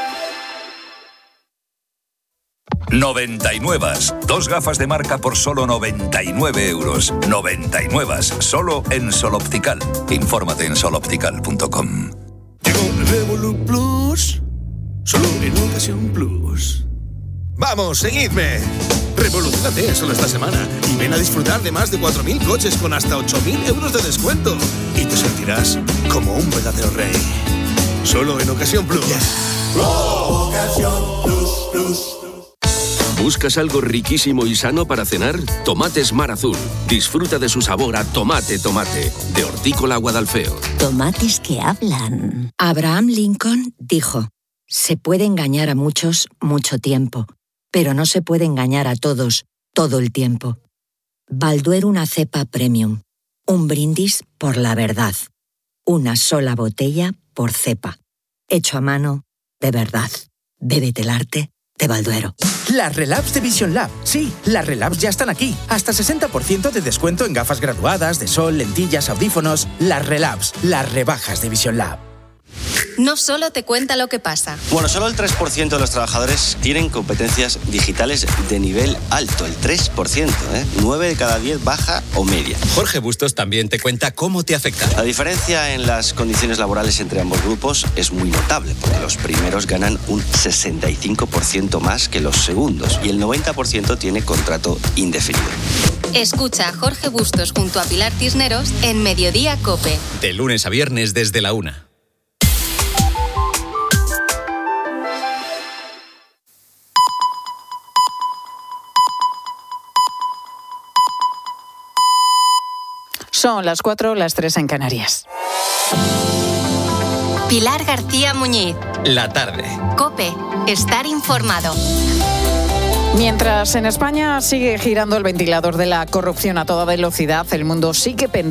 noventa y nueve. Dos gafas de marca por solo noventa y nueve euros. noventa y nueve. Solo en Sol Optical. Infórmate en sol optical punto com. Llegó el Revolut Plus, solo en Ocasión Plus. ¡Vamos, seguidme! Revolucionate solo esta semana y ven a disfrutar de más de cuatro mil coches con hasta ocho mil euros de descuento. Y te sentirás como un verdadero rey. Solo en Ocasión Plus. Oh, Ocasión Plus, Plus. ¿Buscas algo riquísimo y sano para cenar? Tomates Mar Azul. Disfruta de su sabor a tomate tomate, de Hortícola Guadalfeo. Tomates que hablan. Abraham Lincoln dijo: se puede engañar a muchos mucho tiempo, pero no se puede engañar a todos todo el tiempo. Balduero, una cepa premium. Un brindis por la verdad. Una sola botella por cepa. Hecho a mano, de verdad. Bébete el arte de Balduero. Las Relabs de Vision Lab. Sí, las Relabs ya están aquí. Hasta sesenta por ciento de descuento en gafas graduadas, de sol, lentillas, audífonos. Las Relabs, las rebajas de Vision Lab. No solo te cuenta lo que pasa. Bueno, solo el tres por ciento de los trabajadores tienen competencias digitales de nivel alto. El tres por ciento, ¿eh? nueve de cada diez baja o media. Jorge Bustos también te cuenta cómo te afecta. La diferencia en las condiciones laborales entre ambos grupos es muy notable, porque los primeros ganan un sesenta y cinco por ciento más que los segundos y el noventa por ciento tiene contrato indefinido. Escucha a Jorge Bustos junto a Pilar Cisneros en Mediodía COPE. De lunes a viernes desde la una. Son las cuatro, las tres en Canarias. Pilar García Muñiz. La tarde. COPE. Estar informado. Mientras en España sigue girando el ventilador de la corrupción a toda velocidad, el mundo sigue pendiente